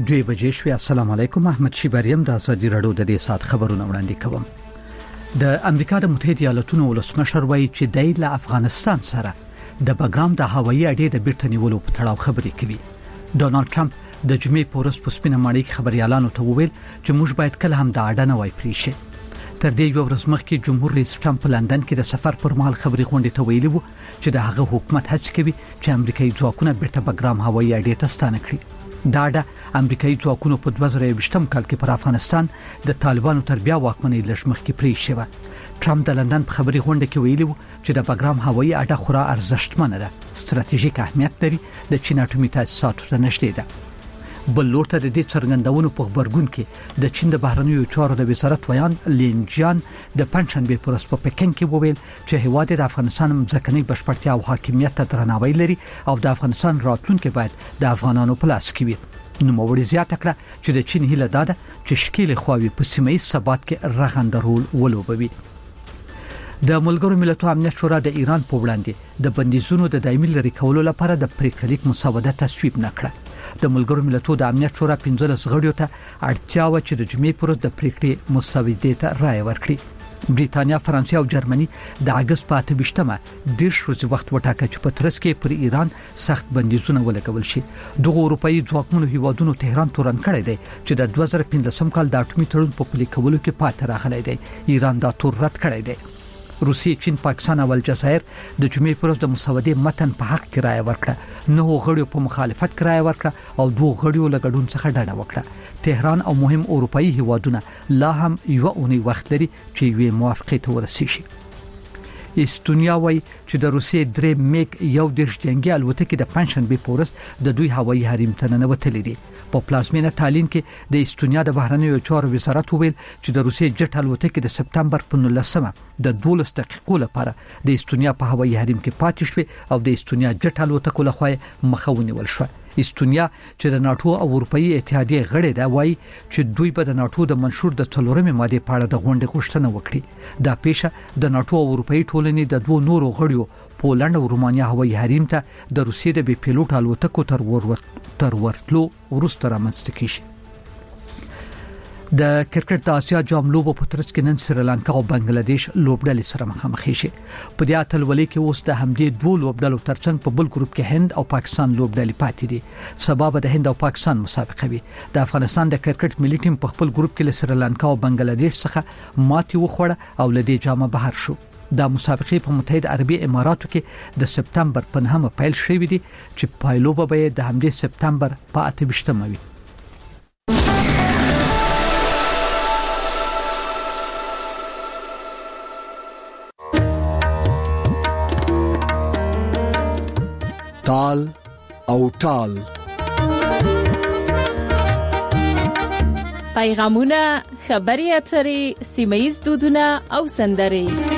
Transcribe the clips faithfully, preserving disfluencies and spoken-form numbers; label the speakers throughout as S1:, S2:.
S1: دوی بجې شوي. السلام علیکم. احمد شیبریم د ازادي رادیو د دې سات خبرونه وړاندې کوم. د امریکا د متحده ایالاتونو ولسمشر وایي چې د افغانستان سره د بګرام د هوایي اډې د بیرته نیولو په تړاو خبرې کوي. ډونالد ټرمپ د جمعې په ورځ په سپینه ماڼۍ کې خبريالانو ته وویل چې موږ باید کله هم د اډه نه وای پرې شي. تر دې یو ورځ مخکې جمهور رئیس ټرمپ په لندن کې د سفر پر مهال خبري غونډې ته ویلي وو چې د هغه حکومت هڅه کوي چې امریکایي ځواکونه بیرته بګرام هوایي اډې ته ستانه کړي. دا اډه امریکایي ځواکونو په دوه زره یوویشتم کال کې پر افغانستان د طالبانو تر بیا واکمنۍ لږ مخکې پرې شوه. ټرمپ د لندن په خبري غونډه کې ویلي وو چې د بګرام هوایي اډه خورا ارزښتمنه ده، ستراتیژیک اهمیت لري، د چین اټومي تاسیساتو ته نږدې ده. بل لور ته د دې څرګندونو په خبرګون کې د چین د بهرنیو چارو د وزارت ویان لینجیان د پنځشنبه پر ورځ په پکن کې وویل چې هیواد د افغانستان ځمکني بشپړتیا او حاکمیت ته درناوی لري او د افغانستان راتلونکي باید د افغانانو په لاس کې وي. نو موړي زیاته کړه چې د چین هیله ده چې شکیل خواوي په سیمه ییز ثبات کې رغنده رول ولوبوي. د ملګرو ملتونو امنیت شورا د ایران په وړاندې د بندیزونو د دایمي لري کولو لپاره د پریکړلیک مسوده تصویب نکړه. د ملګرو ملتونو د امنیت شورا پنځلس غړیو ته اړتیا و چې د جمعې پر ورځ د پریکړې مسودې ته رائے ورکړي. بریتانیا، فرانسې او جرمني د اگست په اته ویشتمه د شروع وخت وټاکه چې په ترڅ کې پر ایران سخت بندیزونه ولګول شي. دغه اروپאי ځواکمنو هیوادونو تهران تورن کړی دی چې د دوه زره پنځلسم کال د اټومي تړون په پلي کولو کې پاتې راغلی دی. ایران دا تور رد کړی دی. روسیې، چین، پاکستان او الجزایر د جمعې پر ورځ د مسودې متن په حق کې رائے ورکړه. نو غړیو په مخالفت کې رائے ورکړه او دوه غړیو له ګډون څخه ډډه وکړه. تهران او مهم اروپאי هیوادونه لا هم یو اونۍ وخت لري چې یو موافقه ته ورسیږي. استونیا وایي چې د روسیې درې میګ یو دیرش جنگي الوتکې د پنځشنبه په ورځ د دوی هوایي حریم ته ننوتلې دي. په پلازمینه تالین کې د استونیا د بهرنیو چارو وزارت ویل چې د روسیې جټ الوتکې د سپتمبر په نولسمه د دولس دقیقو لپاره د استونیا په هوایي حریم کې پاتې شوه او د استونیا جټ الوتکو لخوا مخاوني ول شو. استونیا چې د ناتو او اروپאי اتحادیه غړې ده وایي چې دوی به د ناتو د منشور د څلورمې ماده په اړه د غونډې غوښتنه وکړي. دا پیښه د ناتو او اروپאי ټولنې د دوه نورو غړیو پولند او رومانیا هوایي حریم ته د روسیې د بي پیلوټ الوتکو تر ور تر ورتلو وروسته رامنځته کیږي. د کرکټ د آسیا جام لوبو په ترڅ کې نن سریلانکا او بنگلاديش لوبډلې سره مخامخ شي. په دې اتلولۍ کې اوس د همدې دوه لوبډلو ترڅنګ په بل ګروپ کې هند او پاکستان لوبډلې پاتې دي. سبب د هند او پاکستان مسابقه وي. د افغانستان د کرکټ ملي ټیم په خپل ګروپ کې له سریلانکا او بنگلاديش څخه ماتې وخوړه او لدې جامه بهر شو. د مسابقې په متحده عربي اماراتو کې د سپتمبر په نهمه پیل شوې دي چې پایلوبه به د همدې سپتمبر په اته ویشتمه وي.
S2: تال او ټال
S3: پیغامونه، خبري اترې، سیمایي دودونه او سندرې.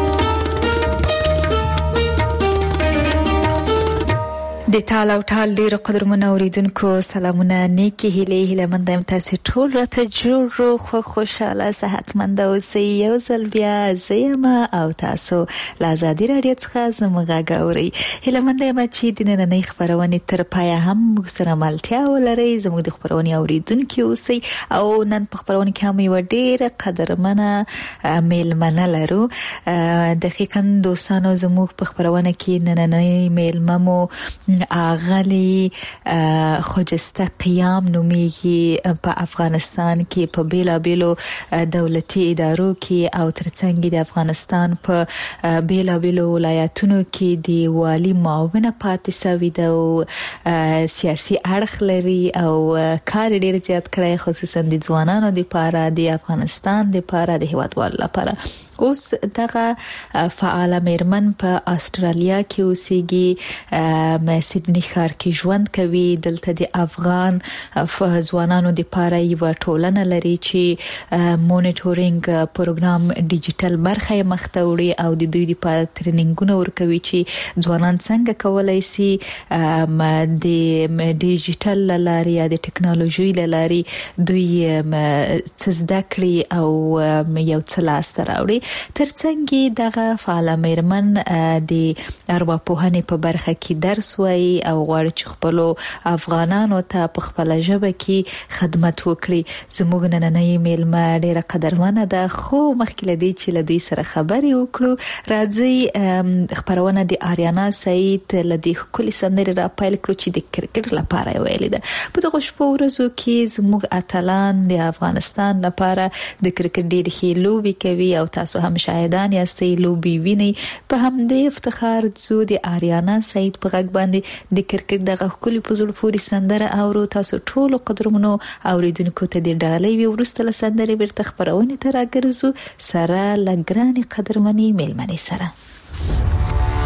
S4: د ټال او ټال ډیر قدرمنو اوریدونکو سلامونه، نیکی هیله هیله مند یم تاسو ټول راته جوړ خو خوشاله صحتمند اوسئ. یو ځل بیا زما او تاسو له ازادي رادیو څخه زموږ غاوري هیله مند یم چې د نننۍ خبرونه تر پایه هم سره ملتیا ولرئ. زموږ د خبرونه اوریدونکو اوسئ او نن په خبرونه کې هم یو ډیر قدرمنه میلمنه لرو. دقیقاً دوستانو زموږ په خبرونه کې نننۍ میلممو اغلی خجسته قیام نومیږي. په افغانستان کې په بیلا بیلو دولتي ادارو کې او ترڅنګ د افغانستان په بیلا بیلو ولایتونو کې د والی معاونه پاتې سوي ده او سیاسي اړخ لري او کار ډیر زیات کړی، خصوصا د ځوانانو لپاره، د افغانستان لپاره، د هیوادوالو لپاره. اوس دغه فعال میرمن په استرالیا کې اوسېږي، سیدنی ښار کې ژوند کوي. دلته د افغان ځوانانو لپاره یو ټولنه لري چې مونیټورینګ پروګرام ډیجیټل برخه مخته وړي او د دوی لپاره ټریننګونه ورکوي چې ځوانان څنګه کولای شي د ډیجیټل لارې یا د ټکنالوژي لارې دوی څه زده کړي او یو څه لاسته راوړي. ترڅنګ دغه فعال مېرمن د ارواپوهنې په برخه کې درس وایي او غواړي چې خپل افغانانو ته په خپل ژبه کې خدمت وکړي. زموږ نننۍ میلمه ډیره قدرمنه ده، خو مخکې لدی چې لدی سره خبرې وکړو راځي خبرونه د آریانا سعید لدی خپل سندري را پایل کړو چې د کرکټ لپاره ویل ده. په دغه شپه ورځو کې زموږ اتلان د افغانستان لپاره د کرکټ ډېر ښه لوبي کوي او تاسو هم شاهدان یاستئ لوبي ویني. په همدې افتخار زو د آریانا سعید په غږ باندې د کرکټ دغه خپل په زړه پورې سندره اورو. تاسو ټول قدرمنو اوریدونکو ته د ډالۍ وی ورسته له سندرې بیرته خبرونه تر راګرځو سره لګراني قدرمنې میلمنې سره.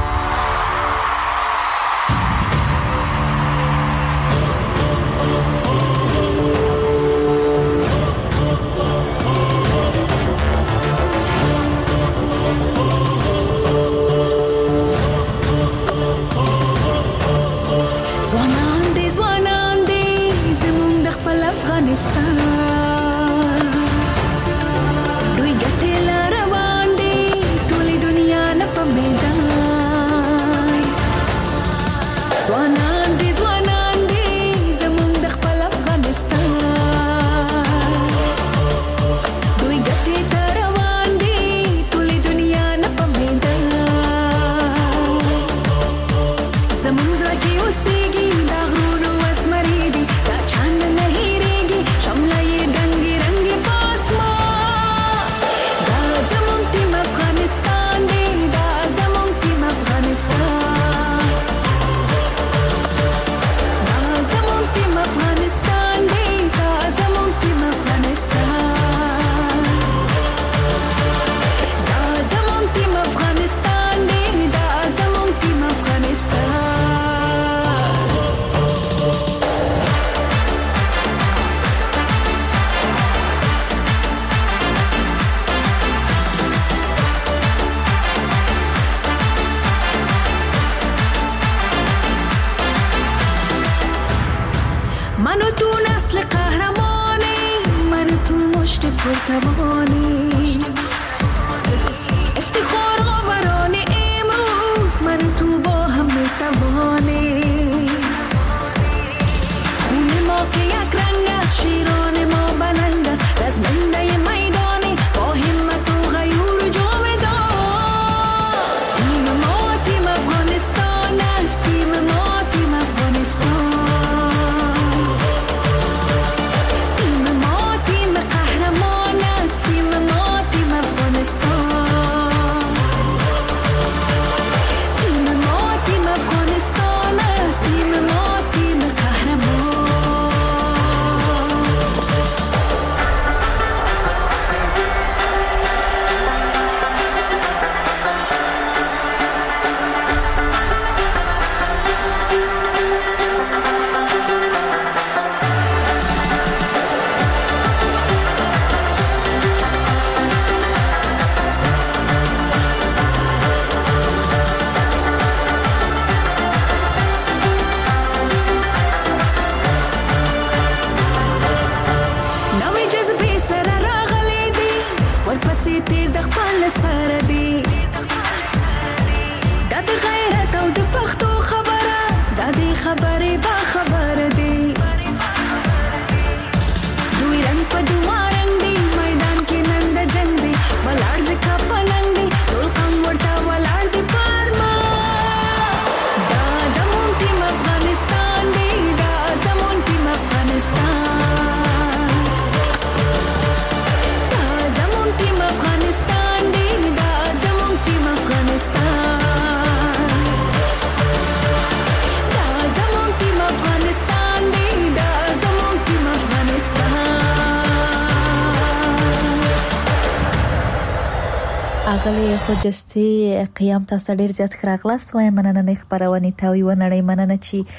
S4: اغلی خوجستی قیام تاسو ډیر زیات خراغلاس وای مننه نه خبرونه تاوی و نړۍ مننه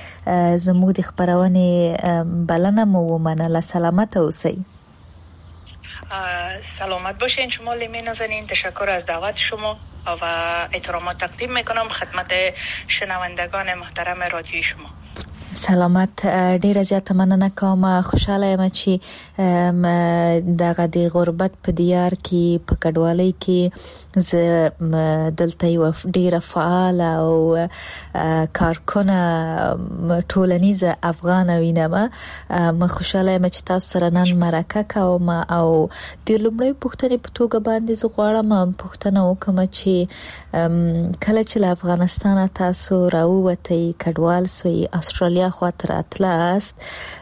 S4: چې زموږ د خبرونه بلنه مو مننه. سلامت اوسئ.
S5: سلامت باشین شما لیمه نازنین. تشکر از دعوت شما و احترامات تقدیم میکنم خدمت شنوندگان محترم رادیوی شما.
S4: سلامت. ډیر زیات مننه کوم. خوشاله یم چې دغه د غربت په دیار کې په کډوالۍ کې ز دلته یو ډیر فعال او کارکونه ټولنیزه افغان وینم. ما خوشاله یم چې تاسو سره نن مرکه کوم او د لومړی پوښتنې په توګه باندې زه غواړم پوښتنه وکم چې کله چې له افغانستان تاسو راووتئ کډوال سوی استرالیا خاطر اتلاست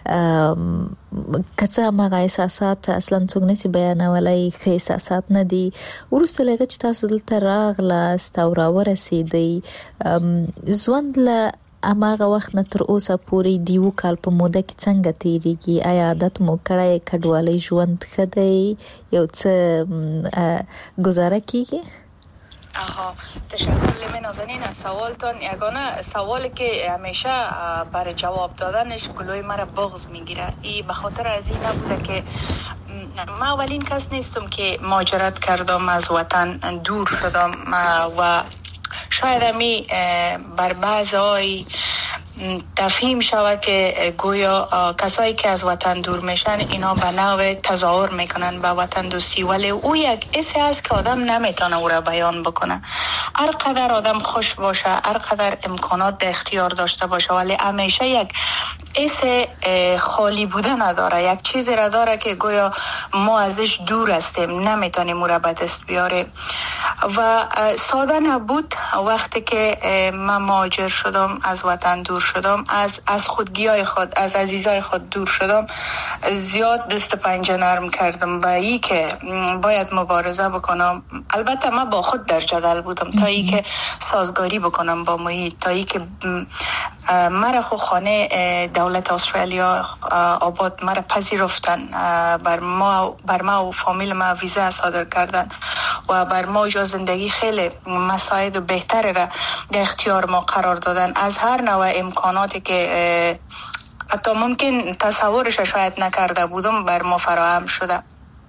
S4: کڅه ما احساسات اصلا څنګه نسی بیانولای خې احساسات نه دي ورسته لږ چې تاسو دلته راغلاست او راورسېدئ ژوند له اماغه وخت نه تر اوسه پورې دیو کال په موده کې څنګه تیریږي؟ آیا عادت مو کړی کډوالۍ ژوند خدای یو څه گزاره کیږي؟
S5: آها تشکر لیمه نازنین از سوالتان. یگانه سوالی که همیشه برای جواب دادنش گلوی مرا بغض میگیره ای به خاطر از این نبوده که ما اولین کس نیستم که مهاجرت کردم از وطن دور شدم و شاید همی بر بعضی تفهیم شود که گویا کسایی که از وطن دور میشن اینا به نوع تظاهر میکنن به وطن دوستی، ولی او یک حسی است که آدم نمیتونه او را بیان بکنه. هر قدر آدم خوش باشه، هر قدر امکانات در اختیار داشته باشه، ولی همیشه یک حس خالی بودن نداره، یک چیزی را داره که گویا ما ازش دور هستیم، نمیتونیم او را به دست بیاریم. و ساده نبود وقتی که من مهاجر شدم، از وطن دور شدم، از از خودگیای خود، از عزیزای خود دور شدم، زیاد دست پنجه نرم کردم با ای که باید مبارزه بکنم. البته من با خود در جدل بودم تا ای که سازگاری بکنم با محیط، تا ای که مرا خو خانه دولت استرالیا آباد مرا پذیرفتن، بر ما بر ما و فامیل ما ویزا صادر کردن و بر ما جا زندگی خیلی مساعد بهتر را در اختیار ما قرار دادن. از هر نوع امکاناتی که حتی ممکن تصورش شاید نکرده بودم بر ما فراهم شده،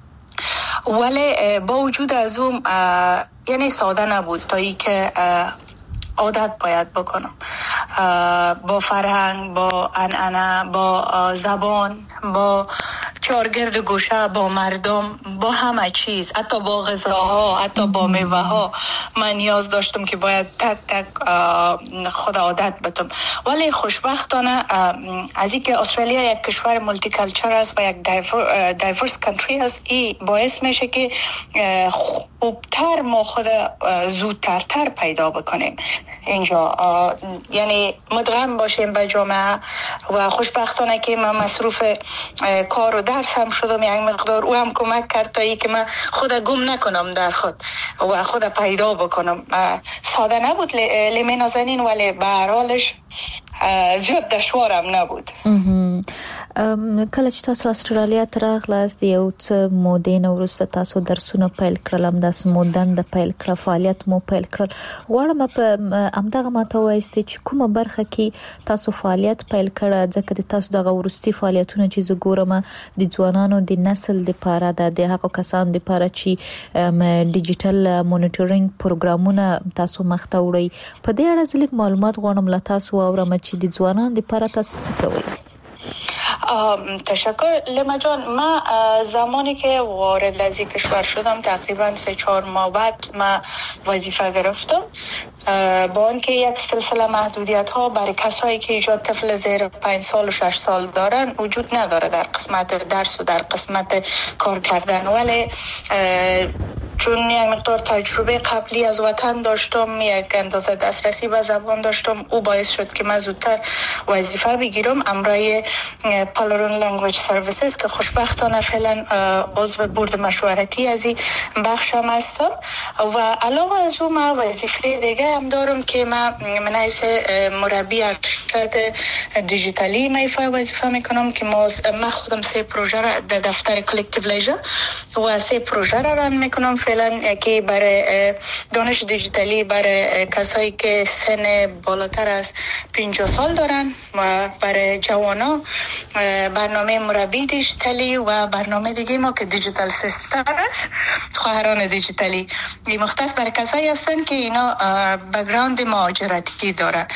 S5: ولی با وجود از اون یعنی ساده نبود تا ای که عادت باید بکنم با فرهنگ، با عنعنه، با زبان، با چارگرد گوشه، با مردم، با همه چیز، حتی با غذاها، حتی با میوه ها من نیاز داشتم که باید تک تک خود عادت بتم. ولی خوشبختانه از اینکه استرالیا یک کشور مولتی کلچر است و یک دایورس کانتری است، این باعث میشه که خوبتر ما خود زودترتر پیدا بکنیم اینجا، یعنی مدغم باشیم به جامعه. و خوشبختانه که من مصروف کار و درس هم شدم یک مقدار، او هم کمک کرد تا ای که من خود گم نکنم در خود و خود پیدا بکنم. ساده نبود لیمه نازنین، ولی به هر حالش زیاد دشوارم نبود.
S4: کله چې تاسو استرالیا ته راغلاست یو څه مودې نه وروسته تاسو درسونه پیل کړل، همداسې مو دنده پیل کړه، فعالیت مو پیل کړل. غواړم په همدغه ماته وایستئ چې کومه برخه کې تاسو فعالیت پیل کړه، ځکه د تاسو دغه وروستي فعالیتونه چې زه ګورم د ځوانانو د نسل لپاره ده، د هغو کسانو لپاره چې ډیجیټل مونیټورینګ پروګرامونه تاسو مخته وړئ. په دې اړه زه لږ معلومات غواړم له تاسو واورم چې د ځوانانو لپاره تاسو څه کوئ.
S5: تشکر لیما جان. من زمانی که وارد از این کشور شدم تقریبا سه چهار ماه بعد من وظیفه گرفتم، با آنکه یک سلسله محدودیت ها برای کسایی که ایجاد طفل زیر پنج سال و شش سال دارن وجود نداره در قسمت درس و در قسمت کار کردن، ولی چون یک مقدار تجربه قبلی از وطن داشتم، یک اندازه دسترسی به زبان داشتم، او باعث شد که من زودتر وظیفه بگیرم امرای پالرون لنگویج سرویسز که خوشبختانه فعلا عضو بورد مشورتی از این بخشم هستم. و علاوه از اون من وظیفه دیگه هم دارم که من من حیث مربی ارشد دیجیتالی میفای وظیفه میکنم که ما من خودم سه پروژه را در دفتر کلکتیو لیژر و سه پروژه را ران میکنم فعلا، یکی برای دانش دیجیتالی برای کسایی که سن بالاتر از پنجاه سال دارن و برای جوانا برنامه مربی دیجیتالی و برنامه دیگه ما که دیجیتال سیستر است، خواهران دیجیتالی. این مختص برای کسایی هستن که اینا بک‌گراند مهاجرتی دارن.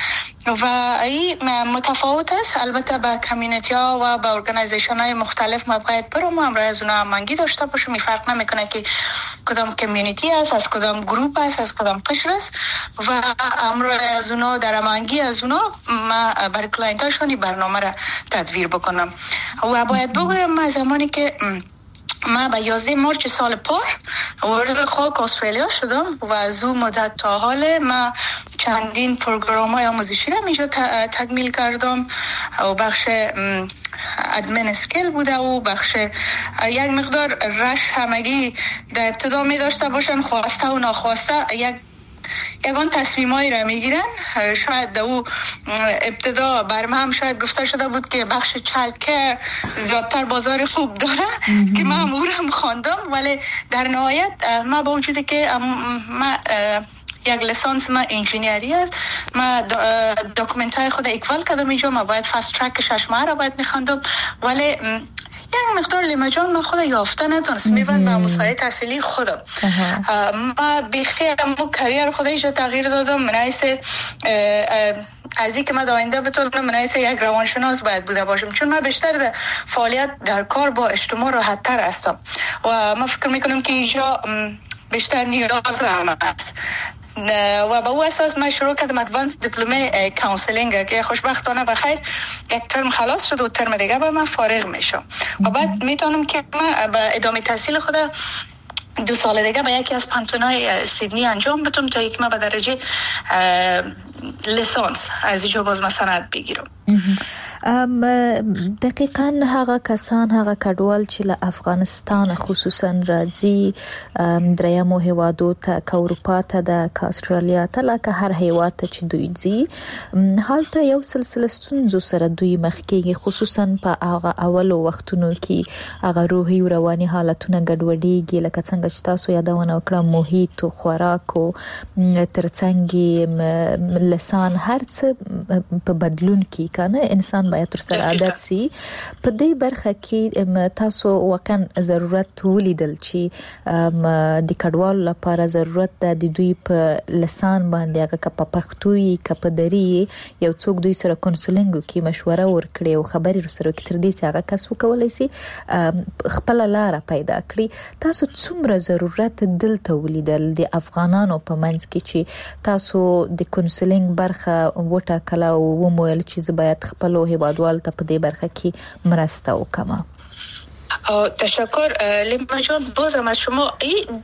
S5: و این متفاوت است. البته با کمیونیتی ها و با ارگانایزیشن های مختلف ما باید برم و همراه از اونا هماهنگی داشته باشیم. فرق نمیکنه که کدام کمیونیتی است، از کدام گروپ است، از کدام قشر است و همراه از اونا در هماهنگی از اونا ما برای کلاینت هاشون برنامه را تدویر بکنم. و باید بگویم ما زمانی که ما به یازده مارچ سال پار وارد خاک استرالیا شدم و از اون مدت تا حال ما چندین پروگرام های آموزشی را اینجا تکمیل کردم و بخش ادمن اسکیل بوده و بخش یک مقدار رش همگی در ابتدا می داشته باشن، خواسته و ناخواسته یک یگان تصمیمایی را میگیرن. شاید دو ابتدا برم هم شاید گفته شده بود که بخش چایلد کیر زیادتر بازار خوب داره که من امور هم خواندم، ولی در نهایت ما با وجودی که ما یک لیسانس ما انجینیری است، ما داکومنت های خود اکوال کردم اینجا، ما باید فاست ترک شش ماه را باید میخواندم، ولی یک مقدار لیمجان من خود یافته ندانست میبند به مسائل تحصیلی خودم. ما بیخی امو کریر خود ایجا تغییر دادم. من ایس از این که من داینده بتونم من ایس یک روانشناس باید بوده باشم، چون من بیشتر در فعالیت در کار با اجتماع راحت تر هستم و ما فکر میکنم که اینجا بیشتر نیاز هم است و با او اساس من شروع کردم ادوانس دیپلمه کانسلینگ که خوشبختانه بخیر یک ترم خلاص شد و ترم دیگه با من فارغ میشم و بعد میتونم که من با ادامه تحصیل خود دو سال دیگه با یکی از پانتونای سیدنی انجام بدم تا یک ما به درجه لیسانس از اینجا باز مسند بگیرم.
S4: دقیقاً هغه کسان هغه کډوال چې له افغانستان خصوصا راځي دریمو هیوادو ته که اروپا ته ده که استرالیا ته لکه هر هیواد ته چې دوی ځي هلته یو سلسله ستونزو سره دوی مخ کېږي، خصوصا په هغه اولو وختونو کې هغه روحي او رواني حالتونه ګډوډېږي لکه څنګه چې تاسو یادونه وکړه محیط او خوراک او ترڅنګ لسان هر څه په بدلون کې کنه انسان باید تر سره عادت سي. په دې برخه کې تاسو واقعا ضرورت ولیدل چې د کډوالو لپاره ضرورت ده د دوی په لسان باندې هغه که په پښتو وي که په دري یو څوک دوی سره کونسلینګ وکړي، مشوره ورکړي او خبرې سره وکړي تر دې چې هغه کس وکولای سي خپل لاره پیدا کړي. تاسو څومره ضرورت دلته ولیدل د افغانانو په منځ کې چې تاسو د کونسلینګ برخه وټاکله او ومویل چې زه باید خپل هیوادوال ته په دې برخه کې مرسته وکړم؟
S5: تشکر لیما جان. بازم از شما این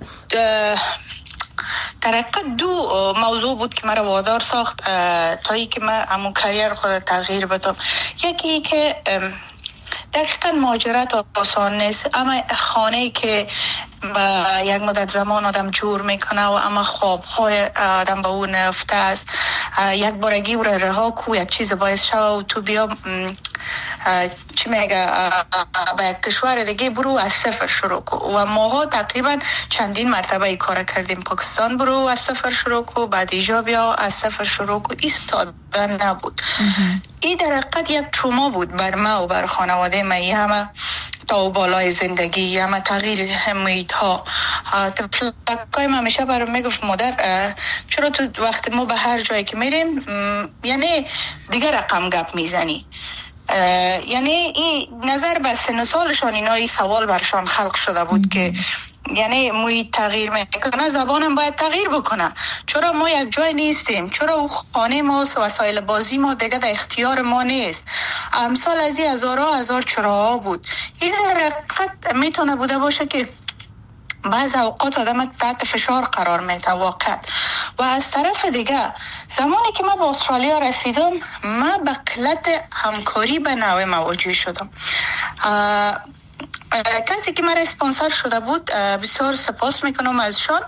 S5: در حقیقت دو موضوع بود که مرا وادار ساخت تا ای که من همون کریر خود تغییر بدم. یکی که دقیقا مهاجرت آسان نیست، اما خانه‌ای که با یک مدت زمان آدم جور میکنه و اما خوابهای آدم با اون نفته است، یک بارگی او را رها کو یک چیز باعث شو و تو بیا چی میگه با یک کشور دیگه برو از صفر شروع کو. و ماها تقریبا چندین مرتبه ای کار کردیم. پاکستان برو از صفر شروع کو، بعد ایجا بیا از صفر شروع کو. این ساده نبود. این در حقیقت یک تروما بود بر ما و بر خانواده ما. این همه تا بالای زندگی، همه تغییر محیط ها. تفلکای ما همیشه برام میگفت مادر چرا تو وقت ما به هر جایی که میریم یعنی دیگه رقم گپ میزنی، یعنی این نظر به سن و سالشان اینا این سوال برشان خلق شده بود که یعنی محیط تغییر میکنه، زبانم باید تغییر بکنه. چرا ما یک جای نیستیم؟ چرا او خانه ما وسایل بازی ما دیگه در اختیار ما نیست؟ امثال از این هزارها هزار چراها بود. این در حقیقت میتونه بوده باشه که بعض اوقات آدم تحت فشار قرار میده واقعا. و از طرف دیگه زمانی که من به استرالیا رسیدم من به قلت همکاری به نوع مواجه شدم. کسی که مرا اسپانسر شده بود بسیار سپاس میکنم ازشان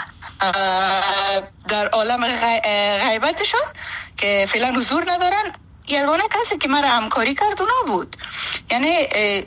S5: در عالم غیبتشان که فعلا حضور ندارن. یگانه کسی که مرا همکاری کرد اونا بود، یعنی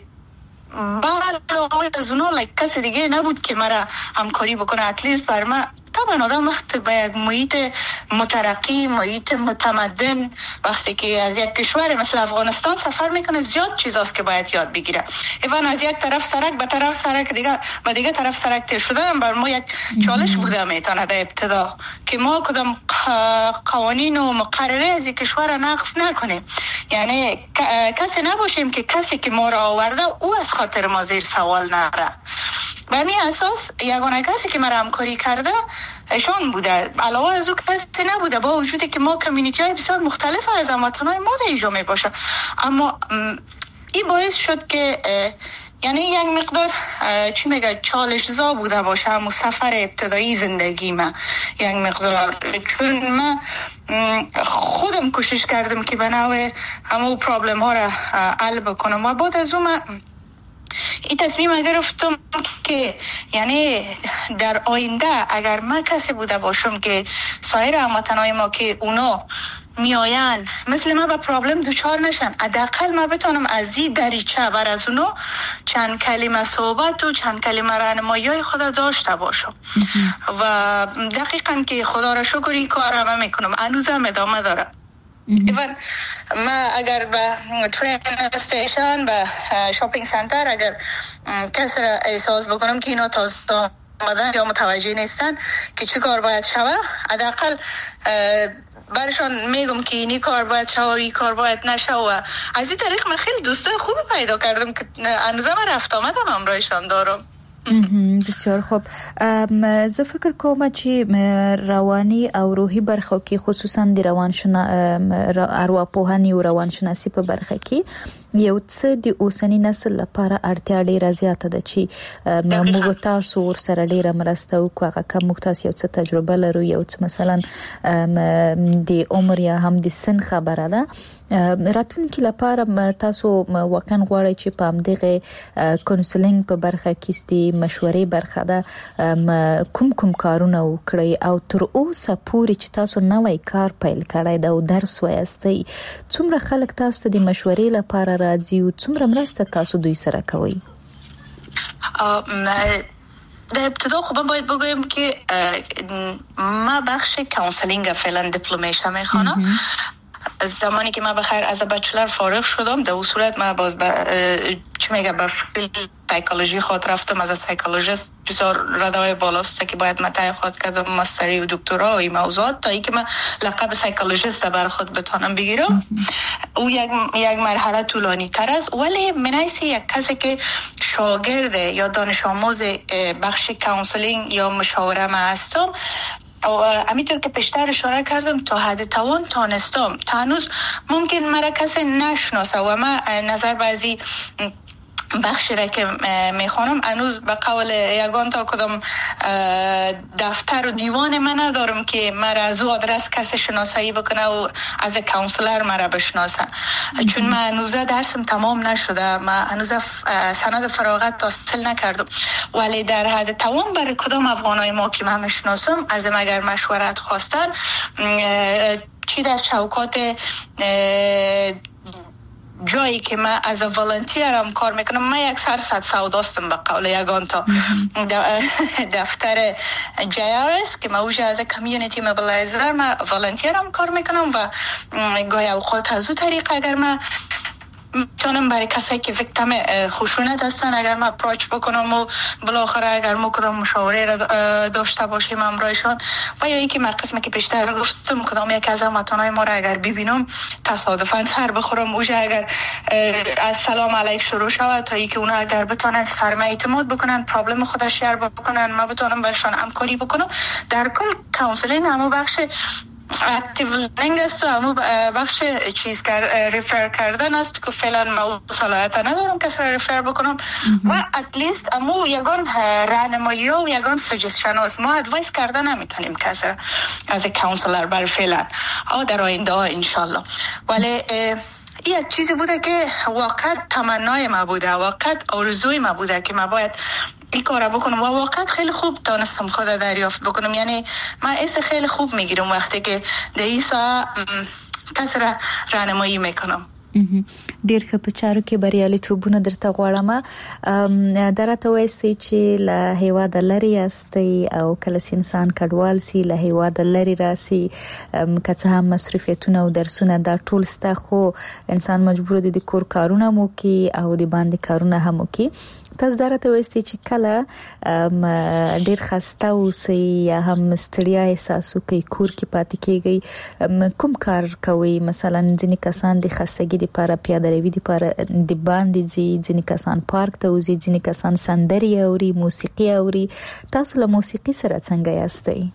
S5: بعد از اونا لایک کسی دیگه نبود که مرا همکاری بکنه. اتلیست بر من طبعا آدم وقت به یک محیط مترقی، محیط متمدن، وقتی که از یک کشور مثل افغانستان سفر میکنه زیاد چیزاست که باید یاد بگیره. ایوان از یک طرف سرک به طرف سرک دیگه به دیگه طرف سرک تیر شدن بر ما یک چالش بوده میتونه در ابتدا که ما کدام قوانین و مقررات از کشور نقض نکنیم. یعنی کسی نباشیم که کسی که ما را آورده او از خاطر ما زیر سوال نره. به همین اساس یگانه کسی که مرا همکاری کرده ایشان بوده، علاوه از او کسی نبوده، با وجودی که ما کمیونیتی های بسیار مختلف از هموطنان ما در اینجا می باشه. اما این باعث شد که یعنی یک مقدار چی میگه چالش زا بوده باشه همون سفر ابتدایی زندگی من یک مقدار، چون من خودم کوشش کردم که به نوع همون پرابلم ها را حل بکنم و بعد از اون من این تصمیم گرفتم که یعنی در آینده اگر من کسی بوده باشم که سایر هموطنای ما که اونا میاین مثل ما به پرابلم دوچار نشن، حداقل ما بتونم از این دریچه بر از اونو چند کلمه صحبت و چند کلمه راهنمایی خود داشته باشم. و دقیقاً که خدا را شکر این کار هم میکنم، هنوزم ادامه داره. ایوان ما اگر به ترین استیشن به شاپینگ سنتر اگر کسی را احساس بکنم که اینا تازه آمدن یا متوجه نیستن که چه کار باید شوه، حداقل برشان میگم که اینی کار باید شوه و این کار باید نشوه. و از این طریق من خیلی دوستای خوبی پیدا کردم که هنوزم رفت آمدم همراهشان دارم.
S4: بسیار خوب. زه فکر کوم چې رواني او روحي برخه کې خصوصا د روانشنا ارواپوهنې او روانشناسي په برخه کې یو څه د اوسنی نسل لپاره اړتیا ډیره زیاته ده چې موږ تاسو ور سره ډیره مرسته وکړو. هغه کوم تاسو یو څه تجربه لرو، یو څه مثلا د عمر یا هم د سن خبره ده، راتلونکي لپاره تاسو واقعا غواړئ چې په همدغه کونسلینګ په برخه کې ستې مشورې برخه ده کوم کوم کارونه وکړئ او تر اوسه پورې چې تاسو نوې کار پیل کړئ دا او درس وایستئ، څومره خلک تاسو ته د مشورې لپاره راځي او څومره مرسته تاسو دوی سره کوئ؟
S5: در ابتدا خب من باید بگویم که ما بخش کانسلینگ فعلا دیپلمش میخوانم. زمانی که من بخیر از بچلر فارغ شدم در اون صورت من باز با چی میگه با فیلد سایکولوژی خود رفتم، از سایکولوژیست بسیار ردای بالاست که باید متای خود کردم ماستری و دکترا و این موضوعات تا ای که من لقب سایکولوژیست بر خود بتانم بگیرم. او یک یک مرحله طولانی تر است، ولی منایسی یک کسی که شاگرد یا دانش آموز بخش کانسلینگ یا مشاوره ما هستم و همینطور که پیشتر اشاره کردم تا حد توان تانستم تا هنوز ممکن مرا کسی نشناسه و من نظر بعضی بخشی را که میخوانم هنوز به قول یگان تا کدام دفتر و دیوان من ندارم که مرا از او آدرس کسی شناسایی بکنه و از کانسلر مرا بشناسه، چون من هنوز درسم تمام نشده، من هنوز سند فراغت حاصل نکردم. ولی در حد توان برای کدام افغانای ما که من میشناسم ازم اگر مشورت خواستن چی در چوکات جایی که من از والنتیرم کار میکنم، من یک سرصد سوداستم به قول یگان تا دفتر جی آر اس که من اوجه از کمیونیتی موبیلایزر من والنتیرم کار میکنم و گاهی اوقات از او طریق اگر من میتونم برای کسایی که ویکتیم خشونت هستن اگر من اپروچ بکنم و بالاخره اگر ما کدام مشاوره را داشته باشیم همراهشان و یا اینکه من قسمی که پیشتر گفتم کدام یک از هموطنای ما را اگر ببینم تصادفاً سر بخورم اوجه اگر از سلام علیک شروع شود تا اینکه اونا اگر بتونن سرمه اعتماد بکنن پرابلم خودش شیر بکنن ما بتونم برشان همکاری بکنم. در کل کانسلینگ همو بخش اکتیو لرنینگ است و همو بخش چیز کر ریفر کردن است که فعلا ما صلاحیت ندارم کسی را ریفر بکنم و اتلیست همو یگان راهنمایی و یگان سجستشن است، ما ادوایس کردن نمیتونیم کسی را از کانسلر بر فعلا او در آینده ها انشالله. ولی این یک چیزی بوده که واقعا تمنای ما بوده، واقعا آرزوی ما بوده که ما باید این کار بکنم و واقعا خیلی خوب دانستم خود دریافت بکنم. یعنی من ایسا خیلی خوب میگیرم وقتی که در ایسا کسی را راهنمایی میکنم.
S4: ډیر ښه په چارو کې بریالیتوبونه درته غواړم. درته وایسي چې له هیواده لري یاستئ او کله چې انسان کډوال سي له هیواده لري راسي که څه هم مصروفیتونه او درسونه دا ټول ستا، خو انسان مجبور دی د کور کارونه مو کوي او د باندې کارونه هم کوي. تاسو درته وایستي چې کله ډیر خسته اوسئ یا هم ستړیا احساس کوي کور کې پاتې کیږي کوم کار کوي؟ مثلا ځینې کسان د خستګي لپاره پیاده روي لپاره د باندې ځي، ځینې کسان پارک ته وځي، ځینې کسان سندري اوري، موسیقي اوري. تاسو له موسیقي سره څنګه یاستئ؟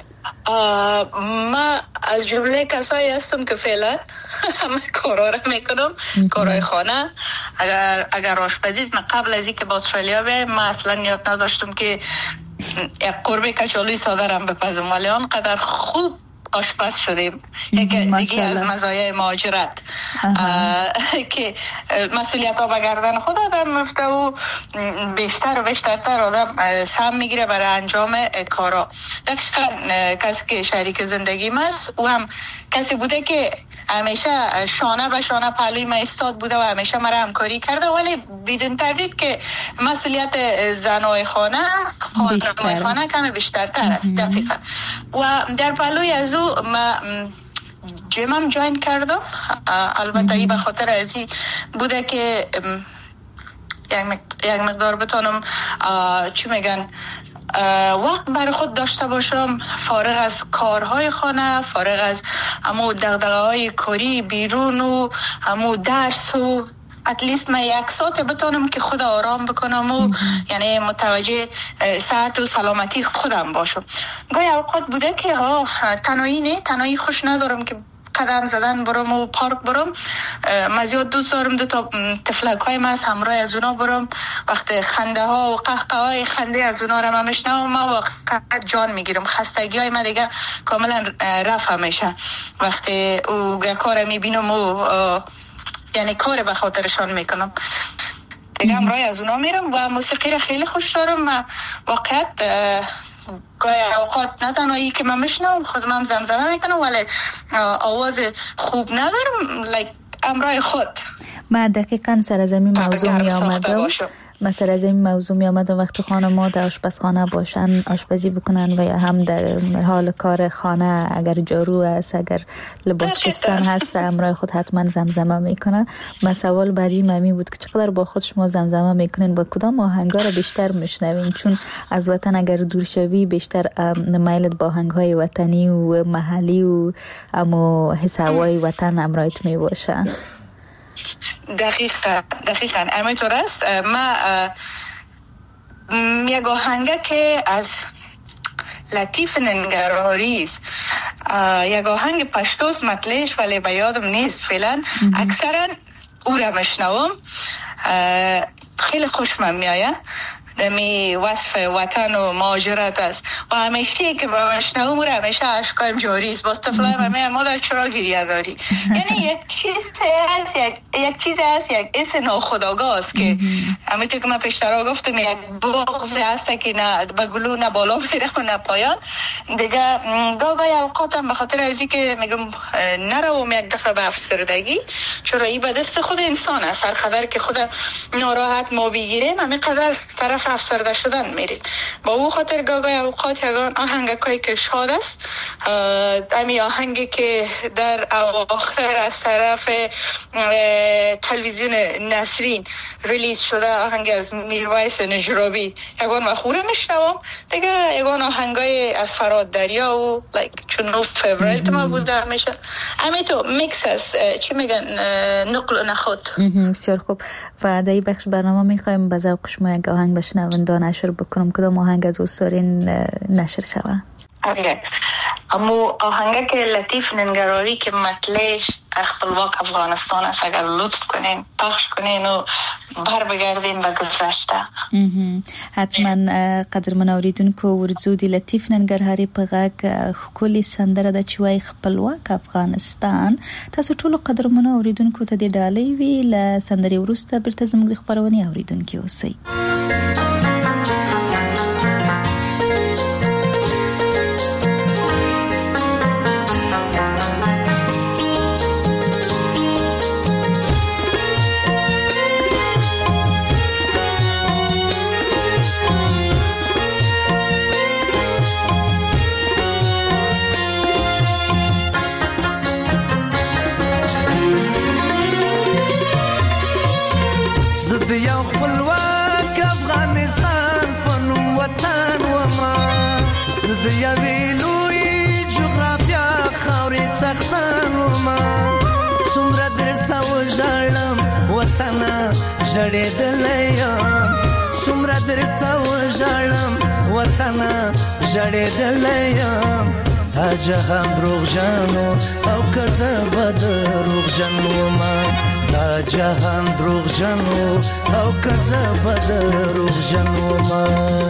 S5: ما از جمله کسایی هستم که فعلا همه کارا را میکنم، کارهای خانه. اگر اگر آشپزی من قبل از اینکه با استرالیا بیایم ما اصلا نیت نداشتم که یک قرمه کچالوی ساده را بپزم، ولی آنقدر خوب آشپز شدیم. یک دیگه از مزایای مهاجرت که مسئولیت ها به گردن خود آدم میفته و بیشتر و بیشترتر آدم سهم میگیره برای انجام کارا. دقیقا کسی که شریک زندگیم است او هم کسی بوده که همیشه شانه به شانه پهلوی من ایستاد بوده و همیشه مرا همکاری کرده، ولی بدون تردید که مسئولیت زنای خانه خانواده‌های خانه کمی بیشترتر است. دقیقا. و در پهلوی از او ما جیمم جوین کردم. البته ای به خاطر از این بوده که یک مقدار بتونم چی میگن وقت برای خود داشته باشم، فارغ از کارهای خانه، فارغ از همو دغدغه‌های کاری بیرون و همو درس و اتلیست من یک ساعت بتونم که خود آرام بکنم و یعنی متوجه صحت و سلامتی خودم باشم. گاهی اوقات بوده که ها تنهایی نه، تنهایی خوش ندارم که قدم زدن برم و پارک برم. من زیاد دوست دارم دو تا تفلک های من همراه از اونا برم. وقت خنده ها و قهقه های خنده از اونا رو من میشنوم، من واقعا جان میگیرم. خستگی های من دیگه کاملا رفت همیشه وقتی او کار میبینم و یعنی کار به خاطرشان میکنم دیگه همراه از اونا میرم. و موسیقی رو خیلی خوش دارم. من واقعا گاهی اوقات نه تنهایی که من میشنم خودم هم زمزمه میکنم، ولی آواز خوب ندارم لایک امرای خود.
S4: من دقیقاً سر از این موضوع می آمدم من سر از این موضوع می آمدم وقتی خانم‌ها در آشپزخانه باشن، آشپزی بکنن و یا هم در حال کار خانه، اگر جارو است، اگر لباس شستن هست، امرای خود حتما زمزمه میکنن. من سوال بعدی ممی بود که چقدر با خود شما زمزمه میکنین، با کدام آهنگا رو بیشتر میشنوین؟ چون از وطن اگر دور شوی بیشتر میلت با آهنگ‌های وطنی و محلی و اما حس هوای وطن امرایت میباشه.
S5: دقیقا دقیقا همینطور است. ما یک آهنگه که از لطیف ننگرهاری است، یک آهنگ پشتوست مطلعش ولی به یادم نیست فعلا. اکثرا او را میشنوم، خیلی خوشم میآید. دمی وصف وطن و مهاجرت است و همیشه که با مشنوم رو همیشه اشکایم جاری است. باز طفلای من میگن مادر چرا گریه داری؟ یعنی یک چیز هست، یک یک چیز هست، یک حس ناخودآگاه است که همینطور که من پیشتر گفتم یک بغض هست که نه به گلو نه بالا میره و نه پایان. دیگه گاهی اوقاتم به خاطر ازی که میگم نروم یک دفعه به افسردگی، چرا این به دست خود انسان است. هر قدر که خود ناراحت ما بگیریم همین قدر طرف افسرده شدن میریم. با او خاطر گاگای اوقات یگان آهنگایی که شاد است، امی آهنگی که در اواخر از طرف تلویزیون نسرین ریلیز شده، آهنگ از میرویس نجرابی، یگان مخوره میشنوم. دیگه یگان آهنگای از فراد دریا و لایک چون فیوریت ما بوده همیشه. امی تو میکس است، چی میگن، نقل و نخود.
S4: بسیار خوب. و در این بخش برنامه میخوایم به ذوق شما یک آهنگ بشنونده نشر بکنم. کدام آهنگ از دوستارین نشر شود؟
S5: اوکی. اما آهنگ که لطیف ننگراری که مطلعش خپلواک افغانستان است، اگر لطف کنین پخش کنین و بر بگردین به گذشته.
S4: حتما. قدرمن اوریدونکو ورزو دی لطیف ننګرهاري په غږ ښکلې سندره د چې وایي خپلواک افغانستان. تاسو ټول قدرمن اوریدونکو ته د ډالۍ وی له سندرې وروسته بیرته زموږ خبرونه اوریدونکو اوسئ.
S6: زه د یو خپلواک د یوې لوی جغرافیا خاورې څښتن ما څومره درته وژړم وطنه ژړېدلی یم څومره درته وژړم وطنه ژړېدلی یم دا جهان دروغجنو او که زه به دروغجن ومه دا جهان دروغجنو او که زه به دروغجن ومه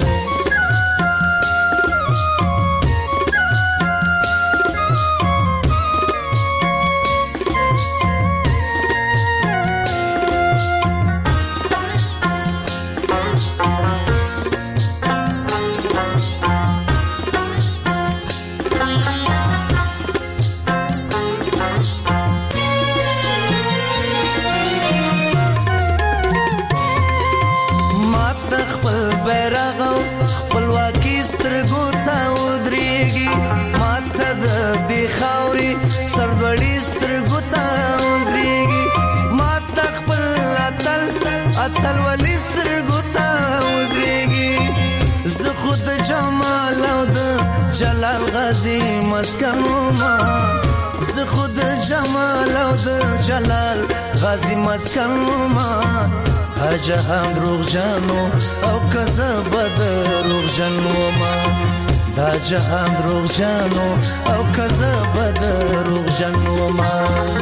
S6: سربړی سترګو ته ودرېږي ما ته خپل اتل اتل ولي سترګو ته ودرېږي زه خو د جمال او د جلال غازي مسکن ومه زه خو د جمال او د جلال غازي مسکن ومه دا جهان دروغجنو او که زه به دروغجن ومه دا جهان دروغجنو او که زه به دروغجن ومه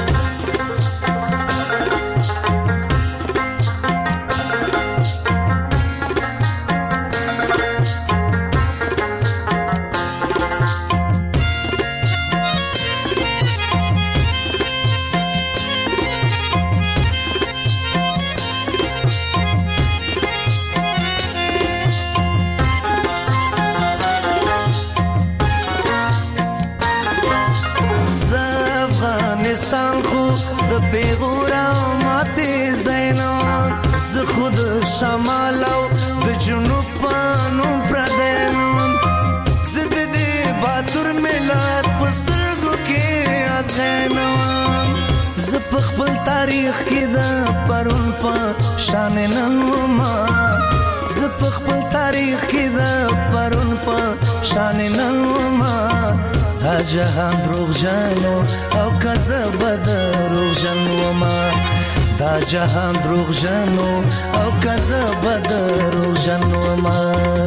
S6: افغانستان خو د پیغور او ماتې زینو زه خو د شمال او د جنوب په نوم پردی نوم زه د دې باتور ملت په سترګو کې ازغینوم زه په خپل تاریخ کې د پرون په شان نن ومه زه په خپل تاریخ کې د پرون په شان نن ومه دا جهان دروغجنو او که زه به دروغجن ومه دا جهان دروغجنو او که زه به دروغجن ومه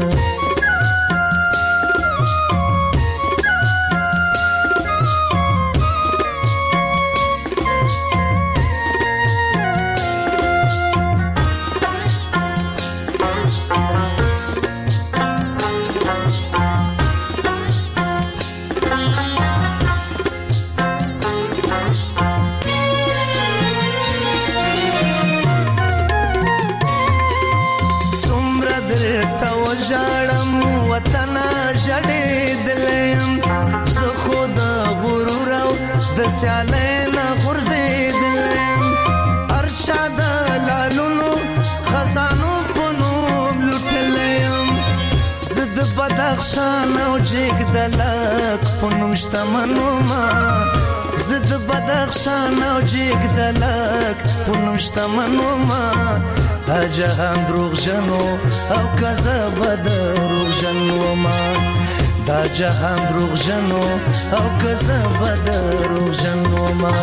S6: ژړم وطنه ژړېدلیم زه خو د غرور او د سیالۍ نه غورځېدلیم هر چا د لالونو خزانو په نوم لوټلی یم زه د بدخشان او جګدلک په نوم شتمن ومه زه د بدخشان او جګدلک په نوم شتمن ومه دا جهان دروغجنو او که زه به دروغجن ومه دا جهان دروغجنو او که زه به دروغجن ومه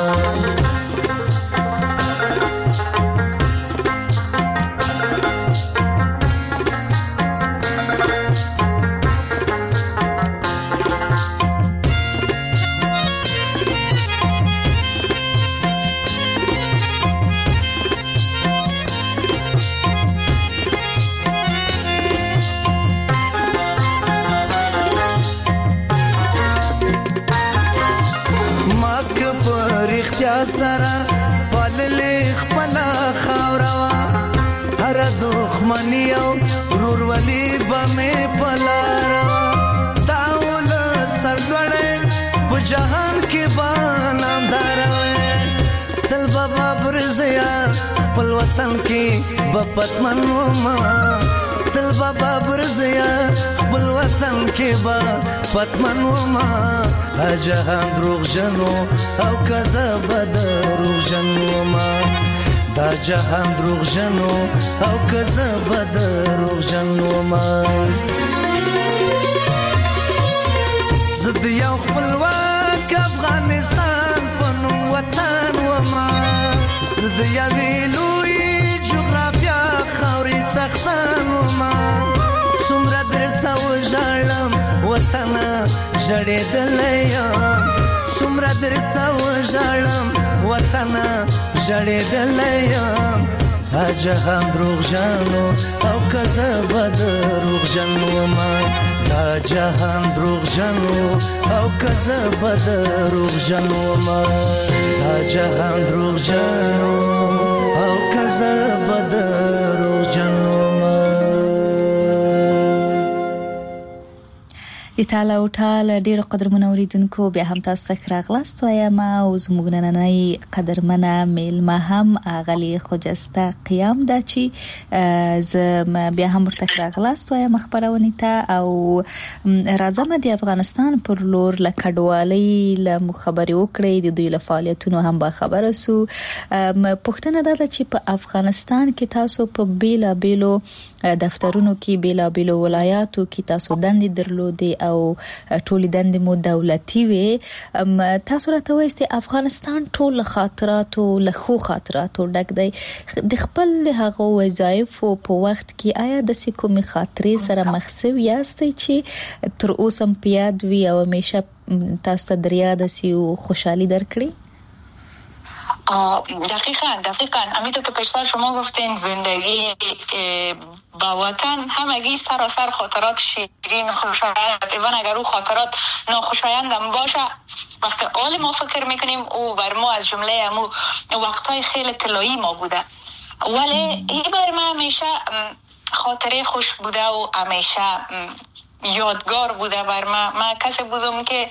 S6: سره پاللې خپله خاوره وه هره دښمني او ورورولي به مې په لاره وه دا ولس سرلوړی په جهان کې به نامداره وی تل به بابر زیا خپل وطن کې به پتمن ومه تل به بابر زیا خپل وطن کې به پتمن ومه دا جهان دروغجنو او که زه به دروغجن ومه دا جهان دروغجنو او که زه به دروغجن ومه زد یو خپلواک افغانستان پنوم وطن وما زد یوی لوی جغرافیا خاوری څښتن وما څومره درته وژاړم وطنه ژړېدلی یم څومره درته وژاړم وطنه ژړېدلی یم دا جهان دروغجن او که زه به دروغجن وما دا جهان دروغجن او که زه به دروغجن وما دا جهان دروغجن او که زه به دروغجن وما.
S4: د تعالی او تعالی ډیر قدرمن اوریدونکو بیا هم تاسو ته راغلاست وایم او زموږ نننۍ قدرمنه میلمه هم اغلی خجسته قیام ده چې ز بیا هم ورته راغلاست وایم خبرونه ته او راځم د افغانستان پر لور لکډوالۍ له مخبري وکړې د دوی له فعالیتونو هم با خبره سو پښتنه ده چې په افغانستان کې تاسو په بیلا بیلو دفترونو کې بیلا بیلو ولایاتو کې تاسو دندې درلودې او ټول دندې مو دولتي وي تاسو راته وایي افغانستان ټول خاطراتو له خو خاطراتو ډک دی د خپل هغه وظایف په وخت کې آیا د کومې خاطرې سره مخسو یاستئ چې تر اوسه په یاد وي او همیشه تاسو ته در یاد سي او خوشحالي درکړي؟
S5: دقیقاً دقیقاً همینطور که پیشتر شما گفتین زندگی با وطن همگی سراسر خاطرات شیرین خوشایند است. ایوان اگر او خاطرات ناخوشایند هم باشه وقتی آل ما فکر میکنیم او بر ما از جمله امو وقتای خیلی طلایی ما بوده ولی این بر ما همیشه خاطره خوش بوده و همیشه یادگار بوده بر ما. من کسی بودم که